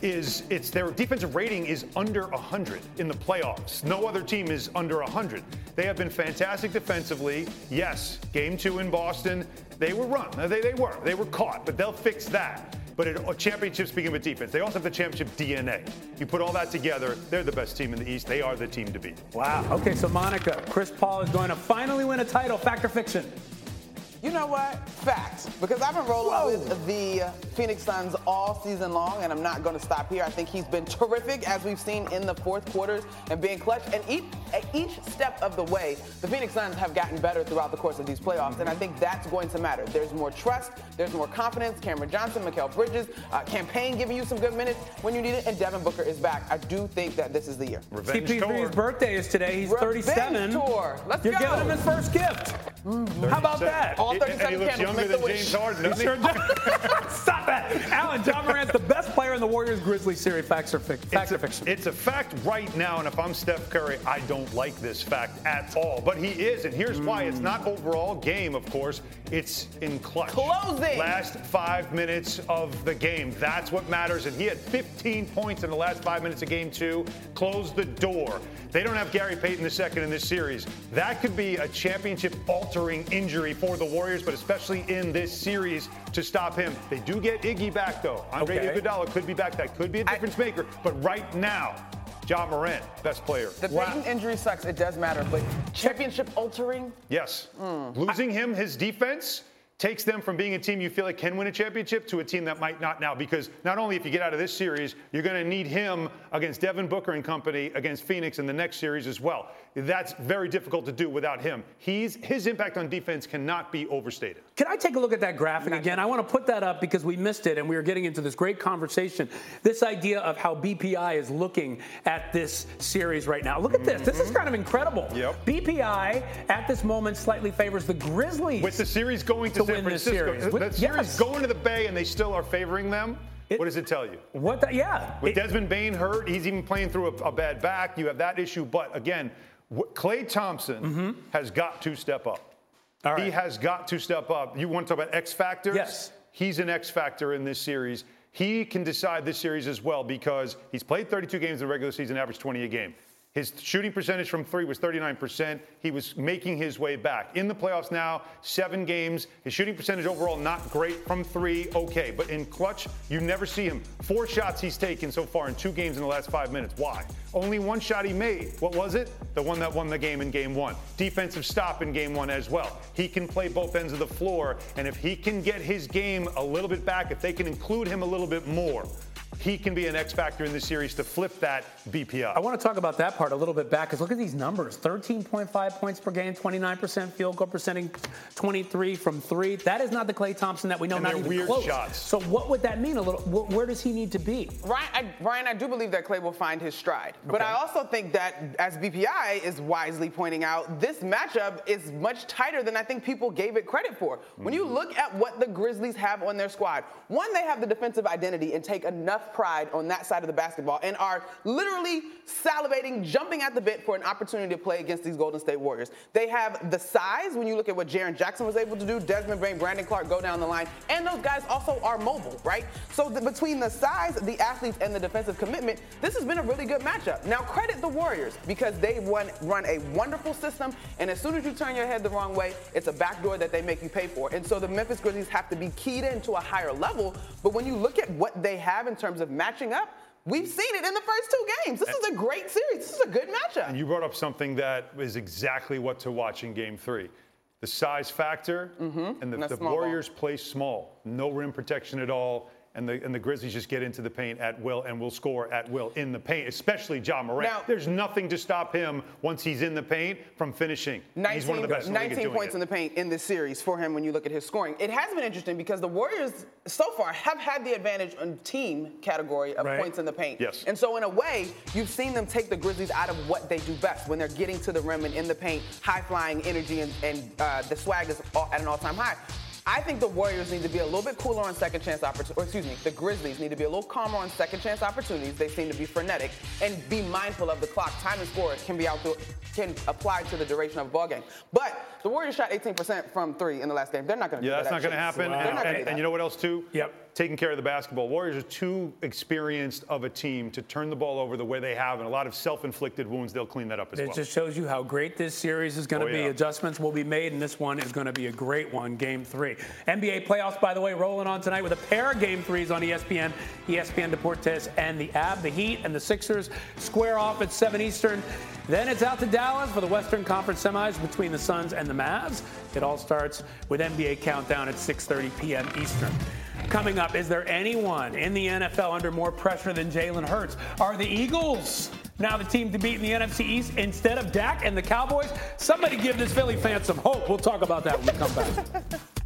Speaker 11: is it's their defensive rating is under one hundred in the playoffs. No other team is under one hundred. They have been fantastic defensively. Yes, game two in Boston, they were run. They, they were. They were caught, but they'll fix that. But a championship, speaking of defense, they also have the championship D N A. You put all that together, they're the best team in the East. They are the team to beat.
Speaker 4: Wow. Okay, so Monica, Chris Paul is going to finally win a title. Fact or fiction?
Speaker 12: You know what? Fact. Because I've been rolling Whoa. with the Phoenix Suns all season long, and I'm not going to stop here. I think he's been terrific, as we've seen in the fourth quarters, and being clutch. And each, at each step of the way, the Phoenix Suns have gotten better throughout the course of these playoffs, and I think that's going to matter. There's more trust. There's more confidence. Cameron Johnson, Mikal Bridges, uh, campaign giving you some good minutes when you need it, and Devin Booker is back. I do think that this is the year.
Speaker 4: C P three's birthday is today. He's
Speaker 12: Revenge
Speaker 4: thirty-seven.
Speaker 12: Tour. Let's
Speaker 4: You're
Speaker 12: go.
Speaker 4: giving him his first gift.
Speaker 12: Mm-hmm.
Speaker 4: How about that?
Speaker 12: All thirty-seven
Speaker 11: and he looks
Speaker 12: candles
Speaker 11: younger
Speaker 12: make
Speaker 11: than
Speaker 12: the wish.
Speaker 11: James Harden, doesn't he?
Speaker 4: Sure does. Stop that. Alan, John Morant's the best player in the Warriors-Grizzlies series. Facts or fiction? Fact
Speaker 11: It's
Speaker 4: or
Speaker 11: a,
Speaker 4: fiction?
Speaker 11: it's a fact right now, and if I'm Steph Curry, I don't like this fact at all. But he is, and here's mm. why. It's not overall game, of course. It's in clutch.
Speaker 12: Closing.
Speaker 11: Last five minutes of the game. That's what matters. And he had fifteen points in the last five minutes of game two. Closed the door. They don't have Gary Payton the second in this series. That could be a championship-altering injury for the Warriors, but especially in this series to stop him. They do get Iggy back, though. Andre
Speaker 4: Okay.
Speaker 11: Iguodala could be back. That could be a difference I, maker. But right now, Ja Morant, best player.
Speaker 12: The
Speaker 11: wow.
Speaker 12: Payton injury sucks. It does matter. But championship-altering?
Speaker 11: Yes.
Speaker 12: Mm.
Speaker 11: Losing him, his defense, takes them from being a team you feel like can win a championship to a team that might not now. Because not only if you get out of this series, you're going to need him against Devin Booker and company against Phoenix in the next series as well. That's very difficult to do without him. He's his impact on defense cannot be overstated.
Speaker 4: Can I take a look at that graphic again? I want to put that up because we missed it and we were getting into this great conversation. This idea of how B P I is looking at this series right now. Look at this. This is kind of incredible.
Speaker 11: Yep.
Speaker 4: B P I at this moment slightly favors the Grizzlies.
Speaker 11: With the series going to, to San
Speaker 4: win
Speaker 11: Francisco,
Speaker 4: this series.
Speaker 11: the series
Speaker 4: Yes.
Speaker 11: going to the Bay and they still are favoring them. It, what does it tell you?
Speaker 4: What? The, yeah.
Speaker 11: With
Speaker 4: it,
Speaker 11: Desmond Bane hurt, he's even playing through a, a bad back. You have that issue. But again, Klay Thompson mm-hmm. has got to step up.
Speaker 4: All right.
Speaker 11: He has got to step up. You want to talk about X factors?
Speaker 4: Yes.
Speaker 11: He's an X factor in this series. He can decide this series as well because he's played thirty-two games in the regular season, averaged twenty a game. His shooting percentage from three was thirty-nine percent. He was making his way back. In the playoffs now, seven games. His shooting percentage overall not great from three, okay. But in clutch, you never see him. Four shots he's taken so far in two games in the last five minutes. Why? Only one shot he made. What was it? The one that won the game in game one. Defensive stop in game one as well. He can play both ends of the floor. And if he can get his game a little bit back, if they can include him a little bit more, he can be an X factor in this series to flip that B P I.
Speaker 4: I want to talk about that part a little bit back because look at these numbers. thirteen point five points per game, twenty-nine percent field goal percentage, twenty-three from three. That is not the Klay Thompson that we know,
Speaker 11: and
Speaker 4: not
Speaker 11: they're
Speaker 4: even
Speaker 11: weird
Speaker 4: close.
Speaker 11: Shots.
Speaker 4: So what would that mean a little? Where does he need to be?
Speaker 12: Ryan, I, Ryan, I do believe that Klay will find his stride.
Speaker 4: Okay.
Speaker 12: But I also think that, as B P I is wisely pointing out, this matchup is much tighter than I think people gave it credit for. Mm-hmm. When you look at what the Grizzlies have on their squad, one, they have the defensive identity and take enough pride on that side of the basketball and are literally salivating, jumping at the bit for an opportunity to play against these Golden State Warriors. They have the size when you look at what Jaren Jackson was able to do, Desmond Bane, Brandon Clark go down the line, and those guys also are mobile, right? So the, between the size, the athletes, and the defensive commitment, this has been a really good matchup. Now credit the Warriors because they run, run a wonderful system, and as soon as you turn your head the wrong way, it's a backdoor that they make you pay for. And so the Memphis Grizzlies have to be keyed into a higher level, but when you look at what they have in terms of matching up, we've seen it in the first two games. This is a great series. This is a good matchup.
Speaker 11: And you brought up something that is exactly what to watch in game three. The size factor, mm-hmm. and the, and the Warriors ball. play small. No rim protection at all. And the, and the Grizzlies just get into the paint at will and will score at will in the paint, especially Ja Morant. Now, there's nothing to stop him once he's in the paint from finishing.
Speaker 12: nineteen,
Speaker 11: he's one of the best in the league at doing
Speaker 12: points
Speaker 11: it.
Speaker 12: in the paint in this series for him when you look at his scoring. It has been interesting because the Warriors so far have had the advantage on team category of
Speaker 11: right.
Speaker 12: points in the paint.
Speaker 11: Yes.
Speaker 12: And so in a way, you've seen them take the Grizzlies out of what they do best when they're getting to the rim and in the paint, high-flying energy, and, and uh, the swag is at an all-time high. I think the Warriors need to be a little bit cooler on second chance opportunities, or excuse me, the Grizzlies need to be a little calmer on second chance opportunities. They seem to be frenetic and be mindful of the clock. Time and score can be out there, can apply to the duration of a ball game. But the Warriors shot eighteen percent from three in the last game. They're not going to
Speaker 11: yeah,
Speaker 12: do that.
Speaker 11: Yeah, that's not going to happen.
Speaker 12: Wow.
Speaker 11: And, and, and you know what else too?
Speaker 4: Yep.
Speaker 11: taking care of the basketball. Warriors are too experienced of a team to turn the ball over the way they have, and a lot of self-inflicted wounds. They'll clean that up as
Speaker 4: it
Speaker 11: well.
Speaker 4: It just shows you how great this series is going to
Speaker 11: oh,
Speaker 4: be.
Speaker 11: Yeah.
Speaker 4: Adjustments will be made, and this one is going to be a great one, Game three. N B A playoffs, by the way, rolling on tonight with a pair of Game threes on E S P N. E S P N Deportes and the A B. The Heat and the Sixers square off at seven Eastern. Then it's out to Dallas for the Western Conference semis between the Suns and the Mavs. It all starts with N B A Countdown at six thirty p.m. Eastern. Coming up, is there anyone in the N F L under more pressure than Jalen Hurts? Are the Eagles now the team to beat in the N F C East instead of Dak and the Cowboys? Somebody give this Philly fan some hope. We'll talk about that when we come back.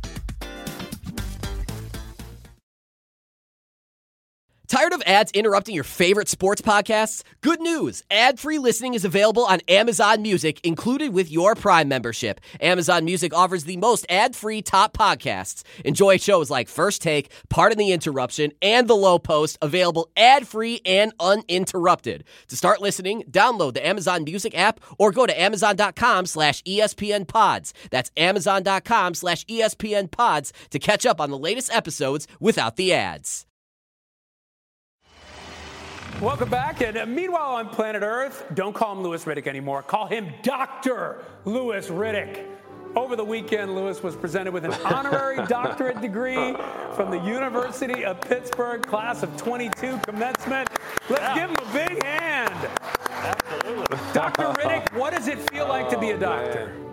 Speaker 21: Tired of ads interrupting your favorite sports podcasts? Good news! Ad-free listening is available on Amazon Music, included with your Prime membership. Amazon Music offers the most ad-free top podcasts. Enjoy shows like First Take, Pardon the Interruption, and The Low Post, available ad-free and uninterrupted. To start listening, download the Amazon Music app or go to amazon.com slash ESPN pods. That's amazon.com slash ESPN pods to catch up on the latest episodes without the ads.
Speaker 4: Welcome back. And uh, meanwhile on planet Earth, don't call him Louis Riddick anymore. Call him Doctor Louis Riddick. Over the weekend, Louis was presented with an honorary doctorate degree from the University of Pittsburgh, class of twenty-two commencement. Let's yeah. give him a big hand.
Speaker 16: Absolutely.
Speaker 4: Doctor Riddick, what does it feel like to be a doctor?
Speaker 16: Man.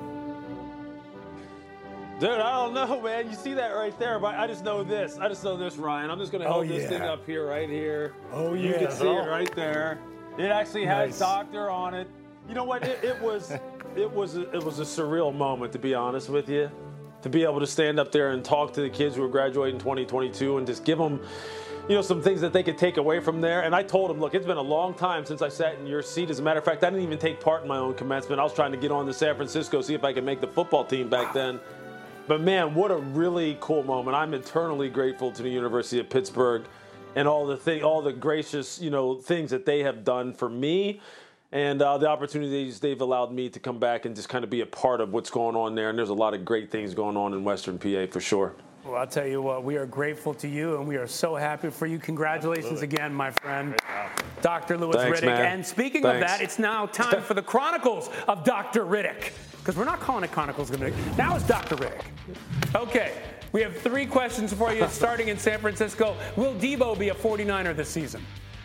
Speaker 16: Dude, I don't know, man. You see that right there, but I just know this. I just know this, Ryan. I'm just going to hold oh, yeah. this thing up here, right here.
Speaker 4: Oh, yeah.
Speaker 16: You can see it right there. It actually has
Speaker 4: nice.
Speaker 16: doctor on it. You know what? It, it was it was, a, it was a surreal moment, to be honest with you, to be able to stand up there and talk to the kids who are graduating twenty twenty-two and just give them, you know, some things that they could take away from there. And I told them, look, it's been a long time since I sat in your seat. As a matter of fact, I didn't even take part in my own commencement. I was trying to get on to San Francisco, see if I could make the football team back then. But, man, what a really cool moment. I'm eternally grateful to the University of Pittsburgh and all the thing, all the gracious, you know, things that they have done for me and uh, the opportunities they've allowed me to come back and just kind of be a part of what's going on there. And there's a lot of great things going on in Western P A for sure.
Speaker 4: Well, I'll tell you what, we are grateful to you, and we are so happy for you. Congratulations Absolutely. again, my friend, Doctor Louis
Speaker 16: Thanks,
Speaker 4: Riddick.
Speaker 16: Man.
Speaker 4: And speaking
Speaker 16: Thanks.
Speaker 4: of that, it's now time for the Chronicles of Doctor Riddick, because we're not calling it Chronicles of Riddick. Now it's Doctor Riddick. Okay, we have three questions for you, starting in San Francisco. Will Debo be a forty-niner this season?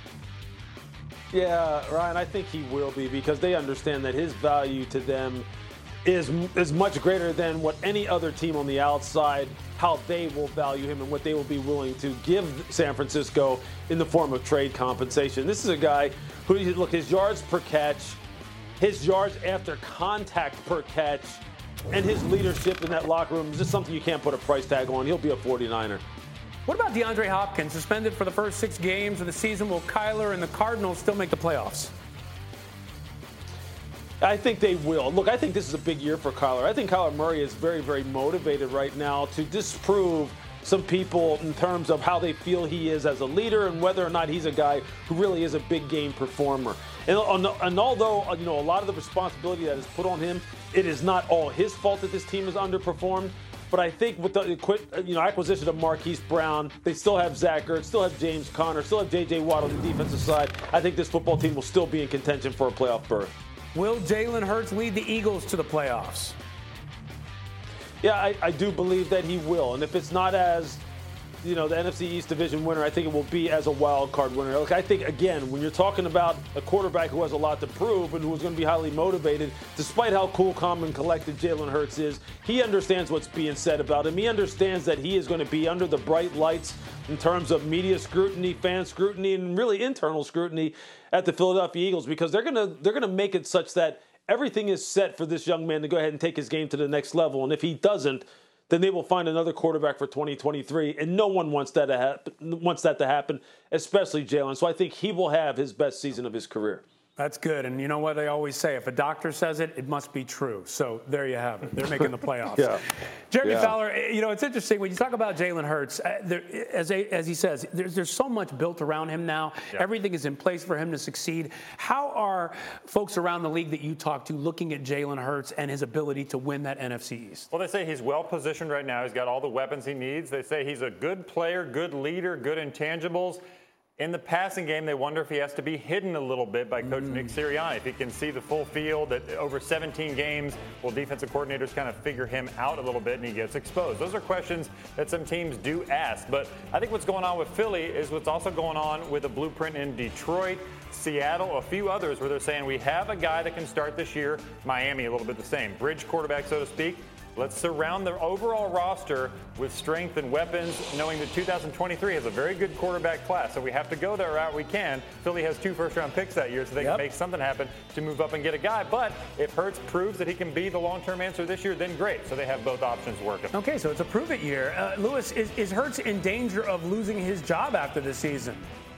Speaker 16: Yeah, Ryan, I think he will be, because they understand that his value to them is is much greater than what any other team on the outside, how they will value him and what they will be willing to give San Francisco in the form of trade compensation. This is a guy who, look, his yards per catch, his yards after contact per catch, and his leadership in that locker room is just something you can't put a price tag on. He'll be a forty-niner.
Speaker 4: What about DeAndre Hopkins, suspended for the first six games of the season? Will Kyler and the Cardinals still make the playoffs?
Speaker 16: I think they will. Look, I think this is a big year for Kyler. I think Kyler Murray is very, very motivated right now to disprove some people in terms of how they feel he is as a leader and whether or not he's a guy who really is a big game performer. And, and although, you know, a lot of the responsibility that is put on him, it is not all his fault that this team has underperformed. But I think with the you know, acquisition of Marquise Brown, they still have Zach Ertz, still have James Conner, still have J J Watt on the defensive side. I think this football team will still be in contention for a playoff berth.
Speaker 4: Will Jalen Hurts lead the Eagles to the playoffs?
Speaker 16: Yeah, I, I do believe that he will. And if it's not as, you know, the N F C East division winner, I think it will be as a wild card winner. Look, I think, again, when you're talking about a quarterback who has a lot to prove and who is going to be highly motivated, despite how cool, calm, and collected Jalen Hurts is, he understands what's being said about him. He understands that he is going to be under the bright lights in terms of media scrutiny, fan scrutiny, and really internal scrutiny at the Philadelphia Eagles, because they're going to they're going to make it such that everything is set for this young man to go ahead and take his game to the next level. And if he doesn't, then they will find another quarterback for twenty twenty-three, and no one wants that to happen, wants that to happen, especially Jalen. So I think he will have his best season of his career.
Speaker 4: That's good. And you know what they always say? If a doctor says it, it must be true. So there you have it. They're making the playoffs.
Speaker 16: yeah.
Speaker 4: Jeremy
Speaker 16: yeah.
Speaker 4: Fowler, you know, it's interesting when you talk about Jalen Hurts, uh, there, as, a, as he says, there's, there's so much built around him now. Yeah. Everything is in place for him to succeed. How are folks around the league that you talk to looking at Jalen Hurts and his ability to win that N F C East?
Speaker 15: Well, they say he's well positioned right now. He's got all the weapons he needs. They say he's a good player, good leader, good intangibles. In the passing game, they wonder if he has to be hidden a little bit by Coach mm. Nick Sirianni. If he can see the full field, that over seventeen games, will defensive coordinators kind of figure him out a little bit and he gets exposed? Those are questions that some teams do ask. But I think what's going on with Philly is what's also going on with a blueprint in Detroit, Seattle, a few others where they're saying we have a guy that can start this year. Miami, a little bit the same. Bridge quarterback, so to speak. Let's surround the overall roster with strength and weapons, knowing that two thousand twenty-three has a very good quarterback class. So we have to go that route we can. Philly has two first-round picks that year, so they yep. can make something happen to move up and get a guy. But if Hurts proves that he can be the long-term answer this year, then great. So they have both options working.
Speaker 4: Okay, so it's a prove-it year. Uh, Lewis, is, is Hurts in danger of losing his job after this season?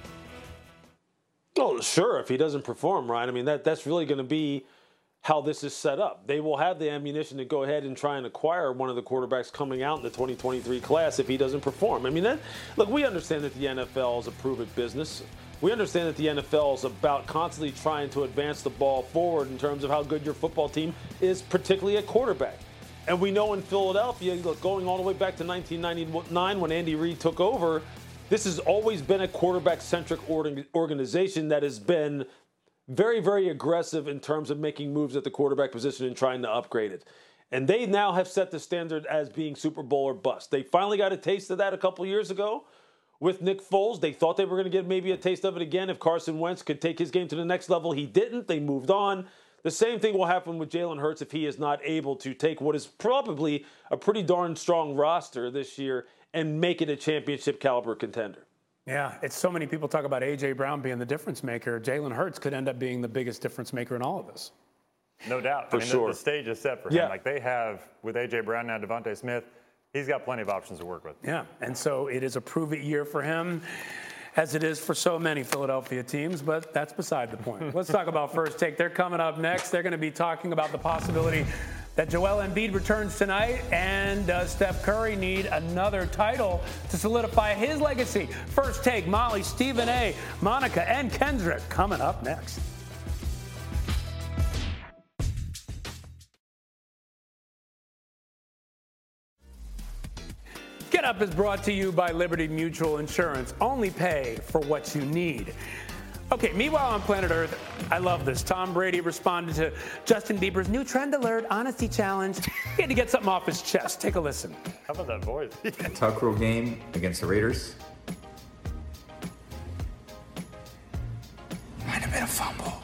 Speaker 16: Oh, sure, if he doesn't perform, Ryan. I mean, that that's really going to be how this is set up. They will have the ammunition to go ahead and try and acquire one of the quarterbacks coming out in the twenty twenty-three class if he doesn't perform. I mean, that, look, we understand that the N F L is a prove-it business. We understand that the N F L is about constantly trying to advance the ball forward in terms of how good your football team is, particularly at quarterback. And we know in Philadelphia, look, going all the way back to nineteen ninety-nine when Andy Reid took over, this has always been a quarterback-centric organization that has been very, very aggressive in terms of making moves at the quarterback position and trying to upgrade it. And they now have set the standard as being Super Bowl or bust. They finally got a taste of that a couple years ago with Nick Foles. They thought they were going to get maybe a taste of it again if Carson Wentz could take his game to the next level. He didn't. They moved on. The same thing will happen with Jalen Hurts if he is not able to take what is probably a pretty darn strong roster this year and make it a championship caliber contender.
Speaker 4: Yeah, it's so many people talk about A J Brown being the difference maker. Jalen Hurts could end up being the biggest difference maker in all of this.
Speaker 15: No doubt.
Speaker 16: For
Speaker 15: I mean,
Speaker 16: sure.
Speaker 15: The, the stage is set for
Speaker 16: yeah.
Speaker 15: him. Like they have with A J Brown now, Devontae Smith, he's got plenty of options to work with.
Speaker 4: Yeah, and so it is a prove-it year for him, as it is for so many Philadelphia teams, but that's beside the point. Let's talk about First Take. They're coming up next. They're going to be talking about the possibility that Joel Embiid returns tonight, and does Steph Curry need another title to solidify his legacy? First Take, Molly, Stephen A., Monica, and Kendrick coming up next. Get Up is brought to you by Liberty Mutual Insurance. Only pay for what you need. Okay, meanwhile on planet Earth, I love this. Tom Brady responded to Justin Bieber's new trend alert honesty challenge. He had to get something off his chest. Take a listen.
Speaker 15: How about that voice?
Speaker 2: Tuck rule game against the Raiders. Might have been a fumble.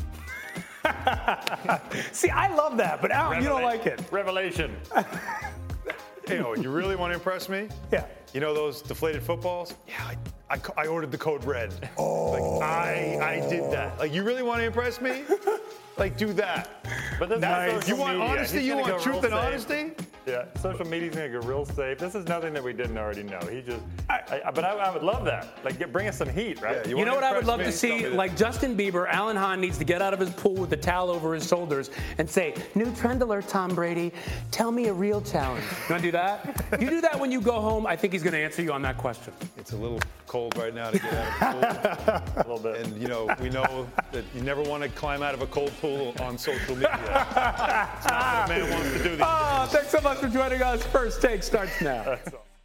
Speaker 4: See, I love that, but Alan, Revela- you don't like it.
Speaker 15: Revelation.
Speaker 11: You know, you really want to impress me?
Speaker 4: Yeah.
Speaker 11: You know those deflated footballs? Yeah, I, I, I ordered the code red. Oh. Like, I I did that. Like, you really want to impress me? Like, do that.
Speaker 15: But that's
Speaker 11: nice. You want
Speaker 15: media.
Speaker 11: honesty?
Speaker 15: He's
Speaker 11: You want truth and
Speaker 15: safe.
Speaker 11: honesty?
Speaker 15: Yeah, social media's gonna go real safe. This is nothing that we didn't already know. He just, I, I, but I, I would love that. Like, get, bring us some heat, right?
Speaker 11: Yeah,
Speaker 4: you, you know what I would love to see? Like Justin Bieber, Alan Hahn needs to get out of his pool with the towel over his shoulders and say, "New trend alert, Tom Brady. Tell me a real challenge." You want to do that? You do that when you go home. I think he's going to answer you on that question.
Speaker 11: It's a little cold right now to get out of the pool.
Speaker 15: A little bit.
Speaker 11: And you know, we know that you never want to climb out of a cold pool on social media. It's not what a man wants to do these
Speaker 4: Oh,
Speaker 11: days.
Speaker 4: thanks so much for joining us. First Take starts now.